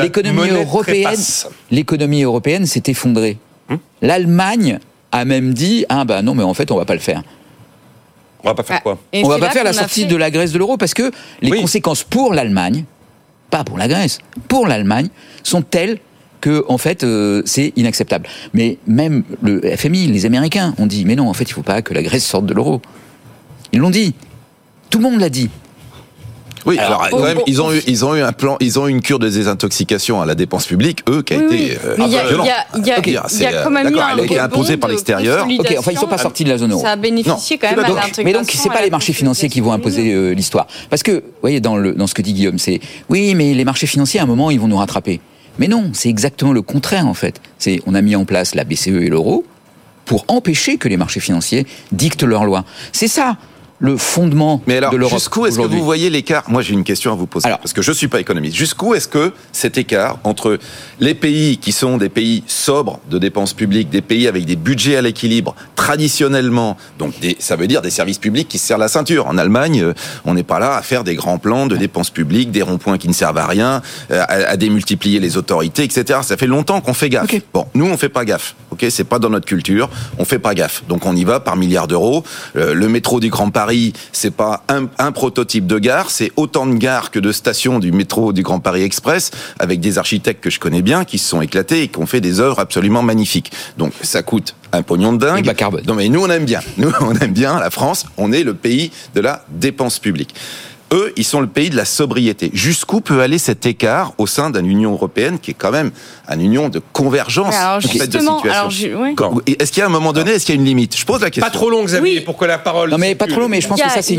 l'économie européenne s'est effondrée. L'Allemagne a même dit non, mais en fait, on va pas le faire. On va pas faire quoi ? On va pas faire la sortie de la Grèce de l'euro parce que les conséquences pour l'Allemagne, pas pour la Grèce, pour l'Allemagne, sont telles que, en fait, c'est inacceptable. Mais même le FMI, les Américains ont dit, mais non, en fait, il faut pas que la Grèce sorte de l'euro. Ils l'ont dit. Tout le monde l'a dit. Oui, alors quand même, ils ont eu un plan, ils ont eu une cure de désintoxication à la dépense publique, qui a été violente. Il y a quand même eu un elle a été imposée par l'extérieur. Ils sont pas sortis de la zone euro. Ça a bénéficié quand même à l'intégration. Mais donc, c'est pas les marchés financiers qui vont imposer l'histoire. Parce que, vous voyez, dans ce que dit Guillaume, c'est oui, mais les marchés financiers, à un moment, ils vont nous rattraper. Mais non, c'est exactement le contraire, en fait. On a mis en place la BCE et l'euro pour empêcher que les marchés financiers dictent leurs lois. C'est ça le fondement de l'Europe. Jusqu'où est-ce que vous voyez l'écart ? Moi, j'ai une question à vous poser, parce que je ne suis pas économiste. Jusqu'où est-ce que cet écart entre les pays qui sont des pays sobres de dépenses publiques, des pays avec des budgets à l'équilibre, traditionnellement, donc ça veut dire des services publics qui se serrent la ceinture. En Allemagne, on n'est pas là à faire des grands plans de dépenses publiques, des ronds-points qui ne servent à rien, à démultiplier les autorités, etc. Ça fait longtemps qu'on fait gaffe. Okay. Bon, nous, on ne fait pas gaffe. Okay, c'est pas dans notre culture. On ne fait pas gaffe. Donc, on y va par milliards d'euros. Le métro du Grand Paris, c'est pas un prototype de gare, c'est autant de gares que de stations du métro du Grand Paris Express, avec des architectes que je connais bien, qui se sont éclatés et qui ont fait des œuvres absolument magnifiques. Donc ça coûte un pognon de dingue. Non mais nous on aime bien. Nous on aime bien la France, on est le pays de la dépense publique. Eux, ils sont le pays de la sobriété. Jusqu'où peut aller cet écart au sein d'une Union européenne qui est quand même une union de convergence en fait, de situation. Est-ce qu'il y a un moment donné, est-ce qu'il y a une limite ? Je pose la question. Pas trop long, Xavier, pour que la parole... Non mais pas trop long, mais je pense que ça c'est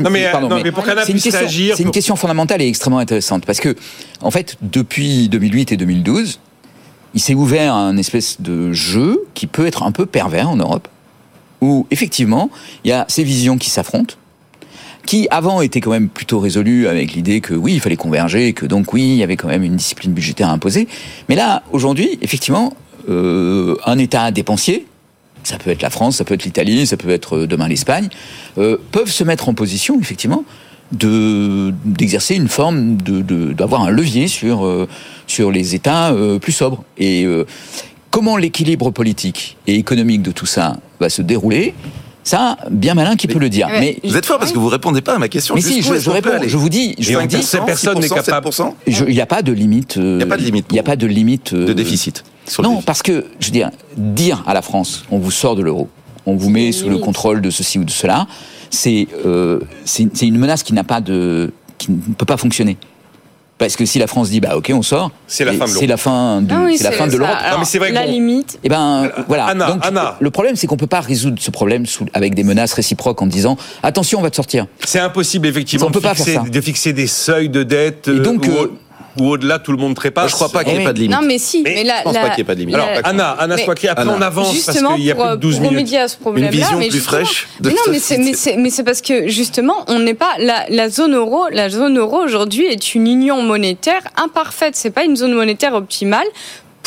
une question fondamentale et extrêmement intéressante. Parce que, en fait, depuis 2008 et 2012, il s'est ouvert un espèce de jeu qui peut être un peu pervers en Europe, où effectivement, il y a ces visions qui s'affrontent, qui avant était quand même plutôt résolu avec l'idée que oui, il fallait converger, et que donc oui, il y avait quand même une discipline budgétaire à imposer. Mais là, aujourd'hui, effectivement, un État dépensier, ça peut être la France, ça peut être l'Italie, ça peut être demain l'Espagne, peuvent se mettre en position, effectivement, d'exercer une forme d'avoir un levier sur les États plus sobres. Et comment l'équilibre politique et économique de tout ça va se dérouler ? Ça, bien malin qui peut le dire. Mais vous êtes fort parce que vous répondez pas à ma question. Mais si, je réponds. Je vous dis, personne n'est capable. Il n'y a pas de limite. Il n'y a pas de limite. Il n'y a pas de limite de déficit. Non, parce que je veux dire à la France, on vous sort de l'euro, on vous met sous le contrôle de ceci ou de cela, c'est une menace qui ne peut pas fonctionner. Parce que si la France dit bah ok on sort, c'est la fin de l'Europe. Non, mais c'est vrai la limite. Et voilà. Anna. Le problème c'est qu'on peut pas résoudre ce problème avec des menaces réciproques en disant attention on va te sortir. C'est impossible effectivement de fixer des seuils de dette. Et donc ou au-delà, tout le monde trépasse. Je crois pas qu'il n'y ait pas de limite. Non, mais si. Je pense pas qu'il n'y ait pas de limite. Alors, Anna Swakry, après on avance parce qu'il y a plus de 12 minutes. Pour remédier à ce problème-là. Une vision plus fraîche. Mais c'est parce que justement, on n'est pas la zone euro. La zone euro aujourd'hui est une union monétaire imparfaite. C'est pas une zone monétaire optimale. Pourquoi ?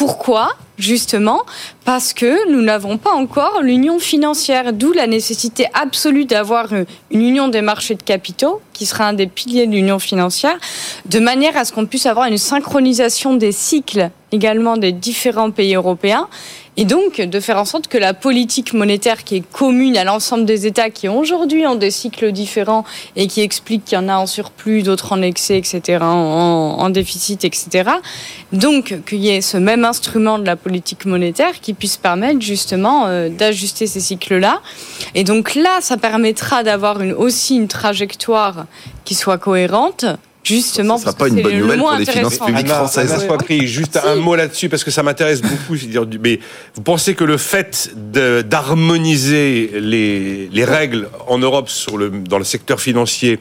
Justement, parce que nous n'avons pas encore l'union financière, d'où la nécessité absolue d'avoir une union des marchés de capitaux, qui sera un des piliers de l'union financière, de manière à ce qu'on puisse avoir une synchronisation des cycles également des différents pays européens, et donc de faire en sorte que la politique monétaire qui est commune à l'ensemble des États qui aujourd'hui ont des cycles différents et qui expliquent qu'il y en a en surplus, d'autres en excès, etc., en déficit, etc., donc qu'il y ait ce même instrument de la politique monétaire qui puisse permettre justement d'ajuster ces cycles-là. Et donc là, ça permettra d'avoir aussi une trajectoire qui soit cohérente. Justement, ça ne sera pas une bonne nouvelle pour les finances publiques françaises. Anna Swakry, juste un mot là-dessus, parce que ça m'intéresse beaucoup. Mais vous pensez que le fait d'harmoniser les règles en Europe dans le secteur financier...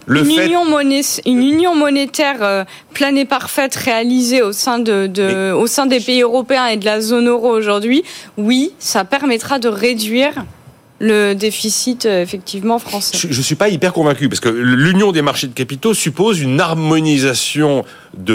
Une union monétaire pleine et parfaite réalisée au sein des pays européens et de la zone euro aujourd'hui, oui, ça permettra de réduire le déficit effectivement français. Je ne suis pas hyper convaincu, parce que l'union des marchés de capitaux suppose une harmonisation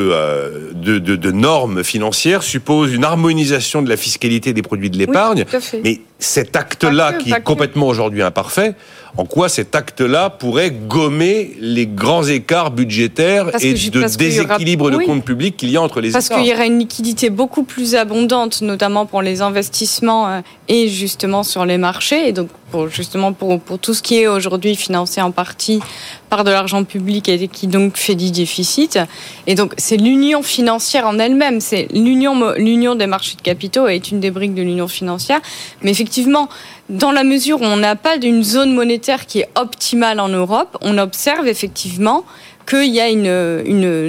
de normes financières, suppose une harmonisation de la fiscalité des produits de l'épargne. Oui, mais cet acte-là, qui est complètement aujourd'hui imparfait, en quoi cet acte-là pourrait gommer les grands écarts budgétaires et de déséquilibre de comptes publics qu'il y a entre les États ? Parce qu'il y aura une liquidité beaucoup plus abondante, notamment pour les investissements et justement sur les marchés, et donc pour tout ce qui est aujourd'hui financé en partie par de l'argent public et qui donc fait du déficit. Et donc c'est l'union financière en elle-même, c'est l'union des marchés de capitaux est une des briques de l'union financière. Mais effectivement, dans la mesure où on n'a pas d'une zone monétaire qui est optimale en Europe, on observe effectivement qu'il y a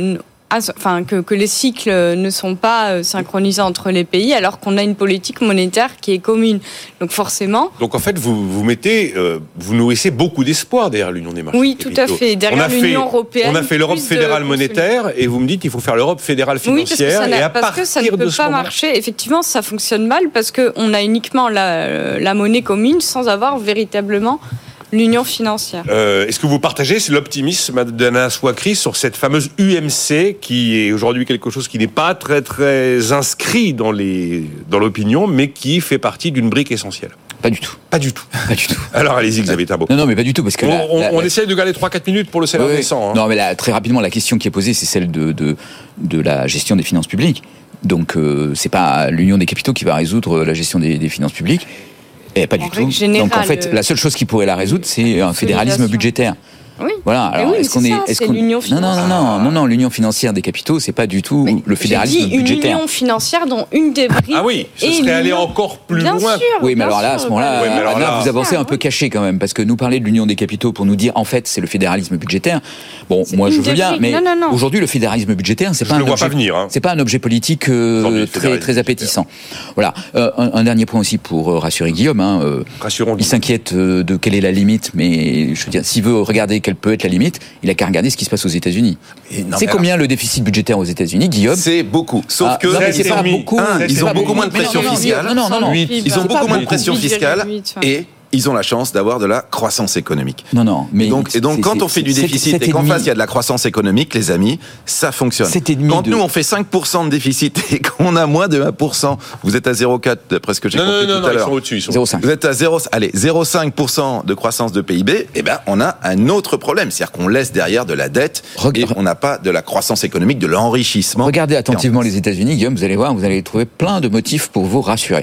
que les cycles ne sont pas synchronisés entre les pays, alors qu'on a une politique monétaire qui est commune. Donc forcément. Donc en fait, vous nourrissez beaucoup d'espoir derrière l'union des marchés. Oui, tout à fait. Derrière l'Union européenne. On a fait l'Europe fédérale monétaire, et vous me dites qu'il faut faire l'Europe fédérale financière. Parce que ça ne peut pas marcher. Effectivement, ça fonctionne mal parce qu'on a uniquement la monnaie commune sans avoir véritablement l'union financière. Est-ce que vous partagez l'optimisme d'Anna Swakry sur cette fameuse UMC qui est aujourd'hui quelque chose qui n'est pas très très inscrit dans l'opinion, mais qui fait partie d'une brique essentielle? Pas du tout. Pas du tout. Alors allez-y, Xavier Tarbeau. Non, mais pas du tout, parce que on essaye de garder 3-4 minutes pour le salaire décent. Non, mais là, très rapidement, la question qui est posée, c'est celle de la gestion des finances publiques. Donc, c'est pas l'union des capitaux qui va résoudre la gestion des finances publiques. Pas du tout. Donc en fait, la seule chose qui pourrait la résoudre, c'est un fédéralisme budgétaire. Oui. Voilà. Alors, c'est l'union financière. Non, l'union financière des capitaux, c'est pas du tout le fédéralisme budgétaire. Une union financière dont une des briques. Ah oui, ce serait aller encore plus loin. Sûr, oui, mais alors là, à ce moment-là, vous avancez un peu caché quand même, parce que nous parler de l'union des capitaux pour nous dire en fait c'est le fédéralisme budgétaire. Bon, moi je veux bien, mais aujourd'hui le fédéralisme budgétaire, c'est pas un objet politique très appétissant. Voilà. Un dernier point aussi pour rassurer Guillaume. Il s'inquiète de quelle est la limite, mais je veux dire, s'il veut regarder quelle peut être la limite, il a qu'à regarder ce qui se passe aux États-Unis. C'est combien le déficit budgétaire aux États-Unis, Guillaume? C'est beaucoup. Sauf que c'est pas beaucoup. Ils ont beaucoup moins de pression fiscale. Ils ont beaucoup moins de pression fiscale et ils ont la chance d'avoir de la croissance économique. Mais donc quand on fait du déficit et qu'en face il y a de la croissance économique, les amis, ça fonctionne. Quand nous on fait 5% de déficit et qu'on a moins de 1%, vous êtes à 0,4 d'après ce que j'ai compris tout à l'heure. Ils sont au-dessus. 0,5. Vous êtes à 0,5% de croissance de PIB, eh ben on a un autre problème, c'est-à-dire qu'on laisse derrière de la dette et on n'a pas de la croissance économique, de l'enrichissement. Regardez attentivement les États-Unis, Guillaume, vous allez voir, vous allez trouver plein de motifs pour vous rassurer.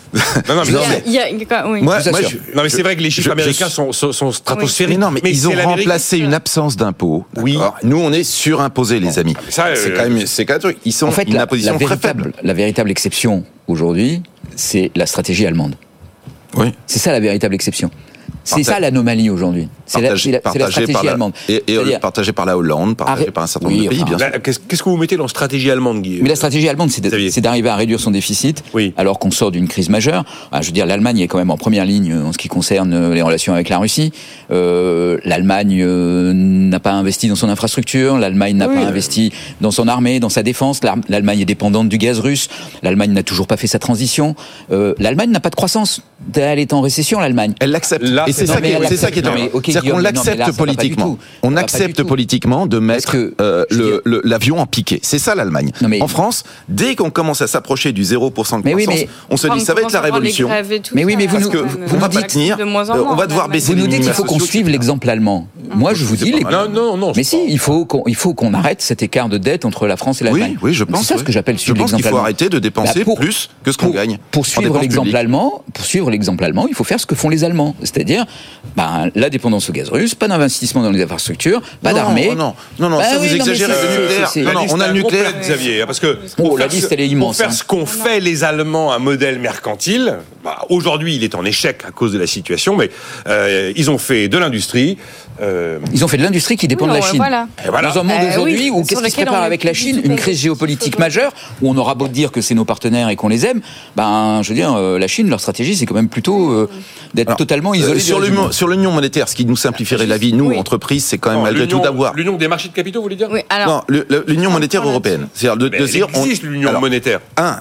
Mais c'est vrai que les chiffres américains sont stratosphériques. Mais ils ont remplacé une absence d'impôt. Oui. Nous, on est surimposés, les amis. C'est quand même un truc. Ils sont une imposition très faible. La véritable exception aujourd'hui, c'est la stratégie allemande. Oui. C'est ça la véritable exception. C'est ça l'anomalie aujourd'hui. C'est la stratégie allemande. Et partagée par la Hollande, partagée par un certain nombre de pays, bien sûr. Qu'est-ce que vous mettez dans stratégie allemande, Guy? Mais la stratégie allemande, c'est d'arriver à réduire son déficit, alors qu'on sort d'une crise majeure. Je veux dire, l'Allemagne est quand même en première ligne en ce qui concerne les relations avec la Russie. L'Allemagne n'a pas investi dans son infrastructure. L'Allemagne n'a pas investi dans son armée, dans sa défense. L'Allemagne est dépendante du gaz russe. L'Allemagne n'a toujours pas fait sa transition. L'Allemagne n'a pas de croissance. Elle est en récession, l'Allemagne. Elle l'accepte. Et c'est ça qui est c'est-à-dire qu'on l'accepte politiquement. On accepte politiquement de mettre l'avion en piqué. C'est ça l'Allemagne. En France, dès qu'on commence à s'approcher du 0% de croissance, on se dit ça va être la révolution. Mais oui, mais vous on va pas tenir. On va devoir baisser. Vous nous dites qu'il faut qu'on suive l'exemple allemand. Moi, je vous dis non. Mais si, il faut qu'on arrête cet écart de dette entre la France et l'Allemagne. Oui, je pense. C'est ça ce que j'appelle suivre l'exemple allemand. Je pense qu'il faut arrêter de dépenser plus que ce qu'on gagne. Pour suivre l'exemple allemand, il faut faire ce que font les Allemands, c'est-à-dire la dépendance au gaz russe, pas d'investissement dans les infrastructures, pas d'armée. Non, ça vous exagérez. On a le nucléaire, Xavier, parce que la liste elle est immense. Pour faire ce qu'ont fait les Allemands, un modèle mercantile, aujourd'hui il est en échec à cause de la situation, mais ils ont fait de l'industrie. Ils ont fait de l'industrie qui dépend de la Chine. Dans un monde aujourd'hui où qu'est-ce qui se prépare avec la Chine? Une crise géopolitique majeure, où on aura beau dire que c'est nos partenaires et qu'on les aime, je veux dire, la Chine, leur stratégie, c'est quand même plutôt d'être totalement isolée. Sur l'union monétaire, ce qui nous simplifierait la vie, nous, entreprises, c'est quand même malgré tout d'avoir... L'union des marchés de capitaux, vous voulez dire? Non, l'union monétaire européenne. C'est-à-dire de dire... Il existe l'union monétaire.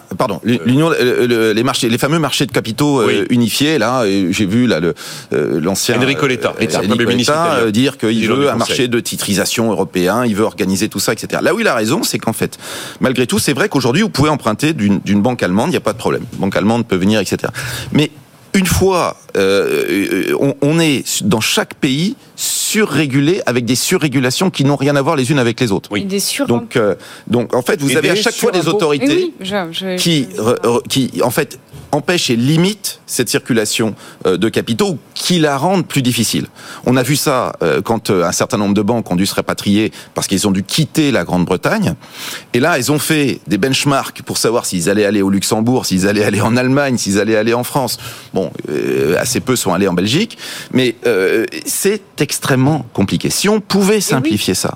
Les fameux marchés de capitaux unifiés, là, j'ai vu l'ancien... Enrico Letta, dire qu'il veut un marché de titrisation européen, il veut organiser tout ça, etc. Là où il a raison, c'est qu'en fait, malgré tout, c'est vrai qu'aujourd'hui, vous pouvez emprunter d'une banque allemande, il n'y a pas de problème. Une banque allemande peut venir, etc. Mais une fois, on est dans chaque pays surrégulé avec des surrégulations qui n'ont rien à voir les unes avec les autres. Oui. Donc en fait, vous avez à chaque fois des autorités qui en fait empêche et limite cette circulation de capitaux, qui la rendent plus difficile. On a vu ça quand un certain nombre de banques ont dû se rapatrier parce qu'ils ont dû quitter la Grande-Bretagne. Et là, ils ont fait des benchmarks pour savoir s'ils allaient aller au Luxembourg, s'ils allaient aller en Allemagne, s'ils allaient aller en France. Bon, assez peu sont allés en Belgique, mais c'est extrêmement compliqué. Si on pouvait simplifier ça,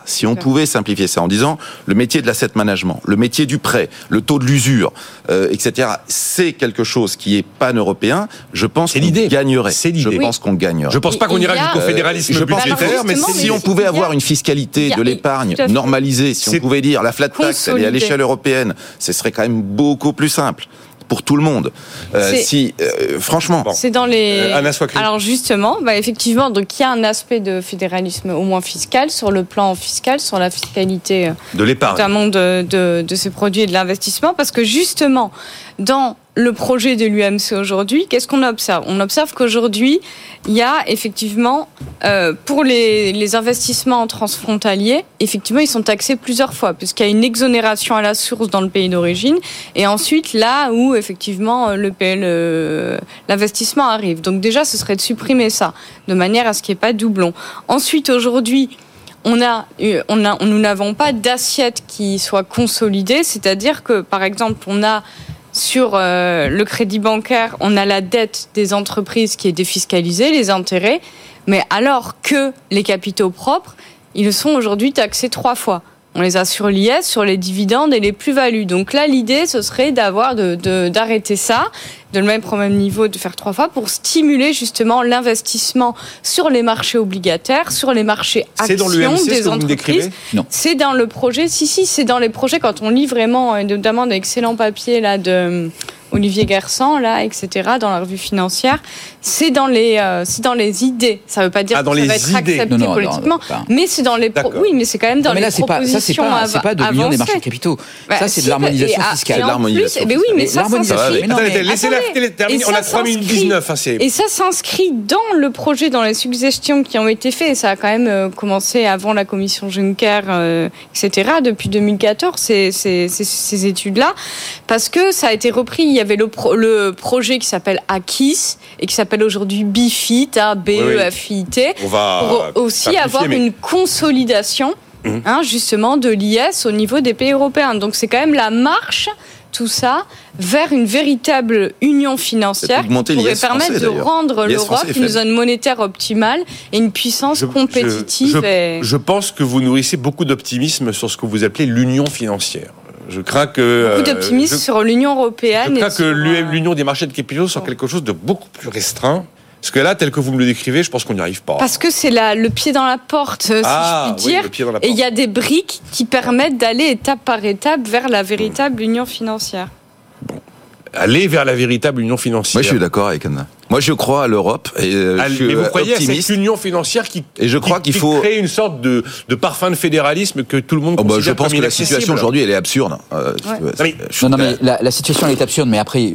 en disant le métier de l'asset management, le métier du prêt, le taux de l'usure, etc., c'est quelque chose qui est pan-européen, je pense qu'on gagnerait. Je pense qu'on gagnerait. Je pense pas qu'on ira jusqu'au fédéralisme budgétaire, mais si on pouvait avoir une fiscalité de l'épargne normalisée, si on pouvait dire la flat tax, elle est à l'échelle européenne, ce serait quand même beaucoup plus simple pour tout le monde. Franchement. C'est dans les. Alors justement, effectivement, donc il y a un aspect de fédéralisme au moins fiscal sur le plan fiscal, sur la fiscalité de l'épargne, notamment de ces produits et de l'investissement, parce que justement dans le projet de l'UMC aujourd'hui, qu'est-ce qu'on observe ? On observe qu'aujourd'hui, il y a effectivement, pour les investissements transfrontaliers, effectivement, ils sont taxés plusieurs fois, puisqu'il y a une exonération à la source dans le pays d'origine, et ensuite, là où, effectivement, l'investissement arrive. Donc déjà, ce serait de supprimer ça, de manière à ce qu'il n'y ait pas de doublon. Ensuite, aujourd'hui, nous n'avons pas d'assiette qui soit consolidée, c'est-à-dire que, par exemple, on a sur le crédit bancaire, on a la dette des entreprises qui est défiscalisée, les intérêts, mais alors que les capitaux propres, ils sont aujourd'hui taxés 3 fois. On les a sur l'IS, sur les dividendes et les plus-values. Donc là, l'idée, ce serait d'arrêter ça, de le mettre au même niveau, de faire 3 fois, pour stimuler justement l'investissement sur les marchés obligataires, sur les marchés actions des entreprises. Non. C'est dans le projet, c'est dans les projets, quand on lit vraiment, notamment d'excellents papiers là, de Olivier Guersan, là, etc., dans la revue financière, c'est dans les idées. Ça ne veut pas dire que ça va être accepté politiquement, mais c'est dans les oui, mais c'est quand même dans les propositions avancées. Ça, c'est pas de l'union des marchés de capitaux. Ça, c'est de l'harmonisation fiscale. Oui, mais ça laissez-la terminer. On a 3 minutes 19. Et ça s'inscrit dans le projet, dans les suggestions qui ont été faites. Et ça a quand même commencé avant la commission Juncker, etc., depuis 2014, ces études-là, parce que ça a été repris. Il y avait le projet qui s'appelle AKIS et qui s'appelle aujourd'hui BEFIT, BEFIT, pour aussi avoir une consolidation justement de l'IS au niveau des pays européens. Donc c'est quand même la marche, tout ça, vers une véritable union financière qui pourrait permettre de rendre l'Europe une zone monétaire optimale et une puissance compétitive. Je pense que vous nourrissez beaucoup d'optimisme sur ce que vous appelez l'union financière. Je crains que beaucoup d'optimisme sur l'Union européenne. Je crains que l'union des marchés de capitaux soit quelque chose de beaucoup plus restreint. Parce que là, tel que vous me le décrivez, je pense qu'on n'y arrive pas. Parce que c'est le pied dans la porte, si je puis dire. Et il y a des briques qui permettent d'aller étape par étape vers la véritable union financière. Bon. Aller vers la véritable union financière. Moi, je suis d'accord avec Anna. Moi, je crois à l'Europe et mais vous croyez optimiste. À cette union financière qui faut créer une sorte de parfum de fédéralisme que tout le monde considère je pense comme que la situation aujourd'hui, elle est absurde. Mais la situation, elle est absurde. Mais après,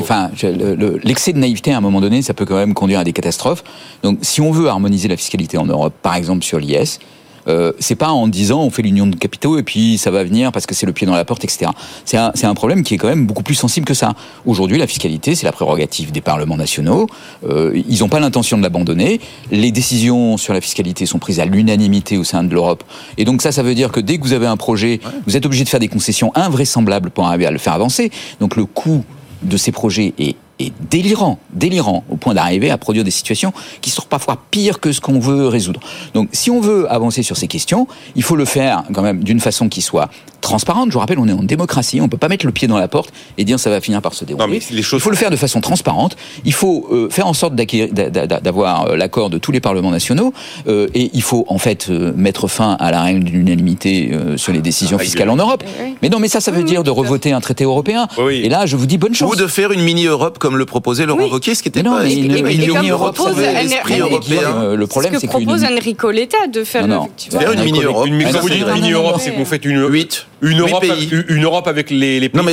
l'excès de naïveté, à un moment donné, ça peut quand même conduire à des catastrophes. Donc, si on veut harmoniser la fiscalité en Europe, par exemple sur l'IS, c'est pas en disant on fait l'union de capitaux et puis ça va venir parce que c'est le pied dans la porte, etc. C'est un problème qui est quand même beaucoup plus sensible que ça. Aujourd'hui, la fiscalité, c'est la prérogative des parlements nationaux. Ils n'ont pas l'intention de l'abandonner. Les décisions sur la fiscalité sont prises à l'unanimité au sein de l'Europe. Et donc ça veut dire que dès que vous avez un projet, vous êtes obligé de faire des concessions invraisemblables pour arriver à le faire avancer. Donc le coût de ces projets est délirant, au point d'arriver à produire des situations qui sont parfois pires que ce qu'on veut résoudre. Donc, si on veut avancer sur ces questions, il faut le faire quand même d'une façon qui soit transparente. Je vous rappelle, on est en démocratie, on peut pas mettre le pied dans la porte et dire ça va finir par se dérouler. Il faut le faire de façon transparente. Il faut faire en sorte d'avoir l'accord de tous les parlements nationaux et il faut en fait mettre fin à la règle de l'unanimité sur les décisions fiscales en Europe. Mais non, mais ça veut dire de revoter un traité européen. Et là, je vous dis bonne chance. Ou de faire une mini-Europe comme le proposait Laurent Wauquiez, ce qui était pas une mini-Europe, l'esprit européen. Le problème, c'est que propose Enrico Letta de faire faire une mini-Europe. Une mini-Europe, c'est que vous faites une Europe avec les pays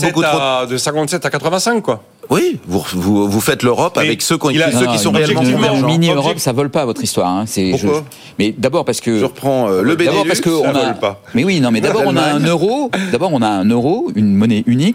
de 57 à 85, quoi. Oui, vous faites l'Europe avec ceux qui sont réellement convergents. Mini-Europe, ça vole pas votre histoire. Pourquoi ? Mais d'abord parce que je reprends le Benelux. D'abord parce que ça vole pas. Mais oui, non, mais d'abord on a un euro. D'abord on a un euro, une monnaie unique.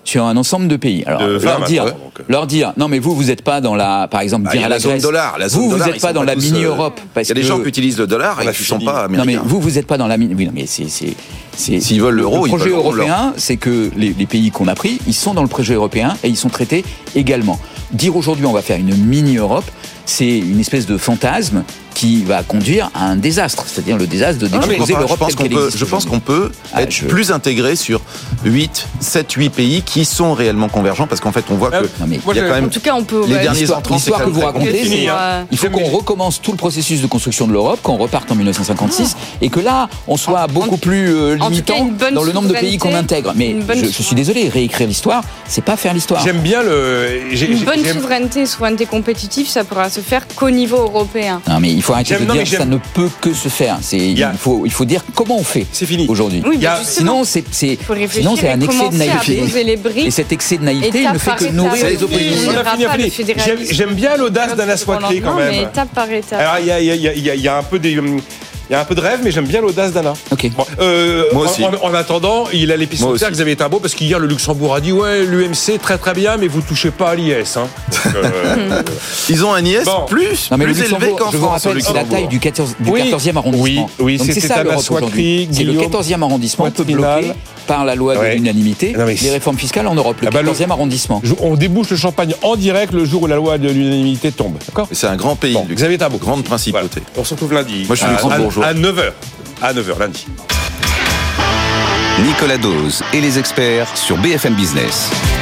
sur un ensemble de pays. Alors, leur dire, non mais vous n'êtes pas dans la, par exemple, dire à la Grèce, vous n'êtes pas dans la mini-Europe. Il y a des gens qui utilisent le dollar et qui ne sont pas américains. Non mais vous n'êtes pas dans la mini... Oui, non mais c'est... S'ils veulent l'euro, le projet européen, c'est que les pays qu'on a pris, ils sont dans le projet européen et ils sont traités également. Dire aujourd'hui on va faire une mini-Europe, c'est une espèce de fantasme qui va conduire à un désastre, c'est-à-dire le désastre de décomposer l'Europe telle qu'elle existe. Je pense qu'on peut être plus intégré sur 7-8 pays qui sont réellement convergents, parce qu'en fait on voit que il y a quand même... En tout cas, on peut... Les derniers entrants, l'histoire que vous racontez, c'est il faut qu'on recommence tout le processus de construction de l'Europe, qu'on reparte en 1956, et que là, on soit beaucoup plus limitant dans le nombre de pays qu'on intègre. Mais je suis désolé, réécrire l'histoire, c'est pas faire l'histoire. J'aime bien une bonne souveraineté compétitive, ça pourra se faire qu'au niveau européen. Non, mais il faut arrêter de dire que ça ne peut que se faire. Il faut dire comment on fait aujourd'hui. Oui, sinon, c'est un excès de naïveté. Et cet excès de naïveté ne fait que nourrir les opinions. J'aime bien l'audace d'Anna Swakli quand même. Mais étape par étape. Alors, il y a un peu des... Il y a un peu de rêve, mais j'aime bien l'audace d'Anna. Okay. Bon, moi aussi. En attendant, il a l'épiscopaire Xavier Timbaud, parce qu'hier, le Luxembourg a dit ouais, l'UMC, très très bien, mais vous touchez pas à l'IS. Hein. Donc, ils ont un IS plus élevé qu'en France. Je vous rappelle, c'est la taille du 14e arrondissement. Oui, donc c'est ça l'Europe aujourd'hui. C'est le 14e arrondissement peut bloquer par la loi de l'unanimité les réformes fiscales en Europe. Le 14e arrondissement. On débouche le champagne en direct le jour où la loi de l'unanimité tombe. D'accord ? C'est un grand pays. Xavier Timbaud. Grande principauté. On se retrouve lundi. Moi, je suis luxembourgeois. À 9h. À 9h lundi. Nicolas Dose et les experts sur BFM Business.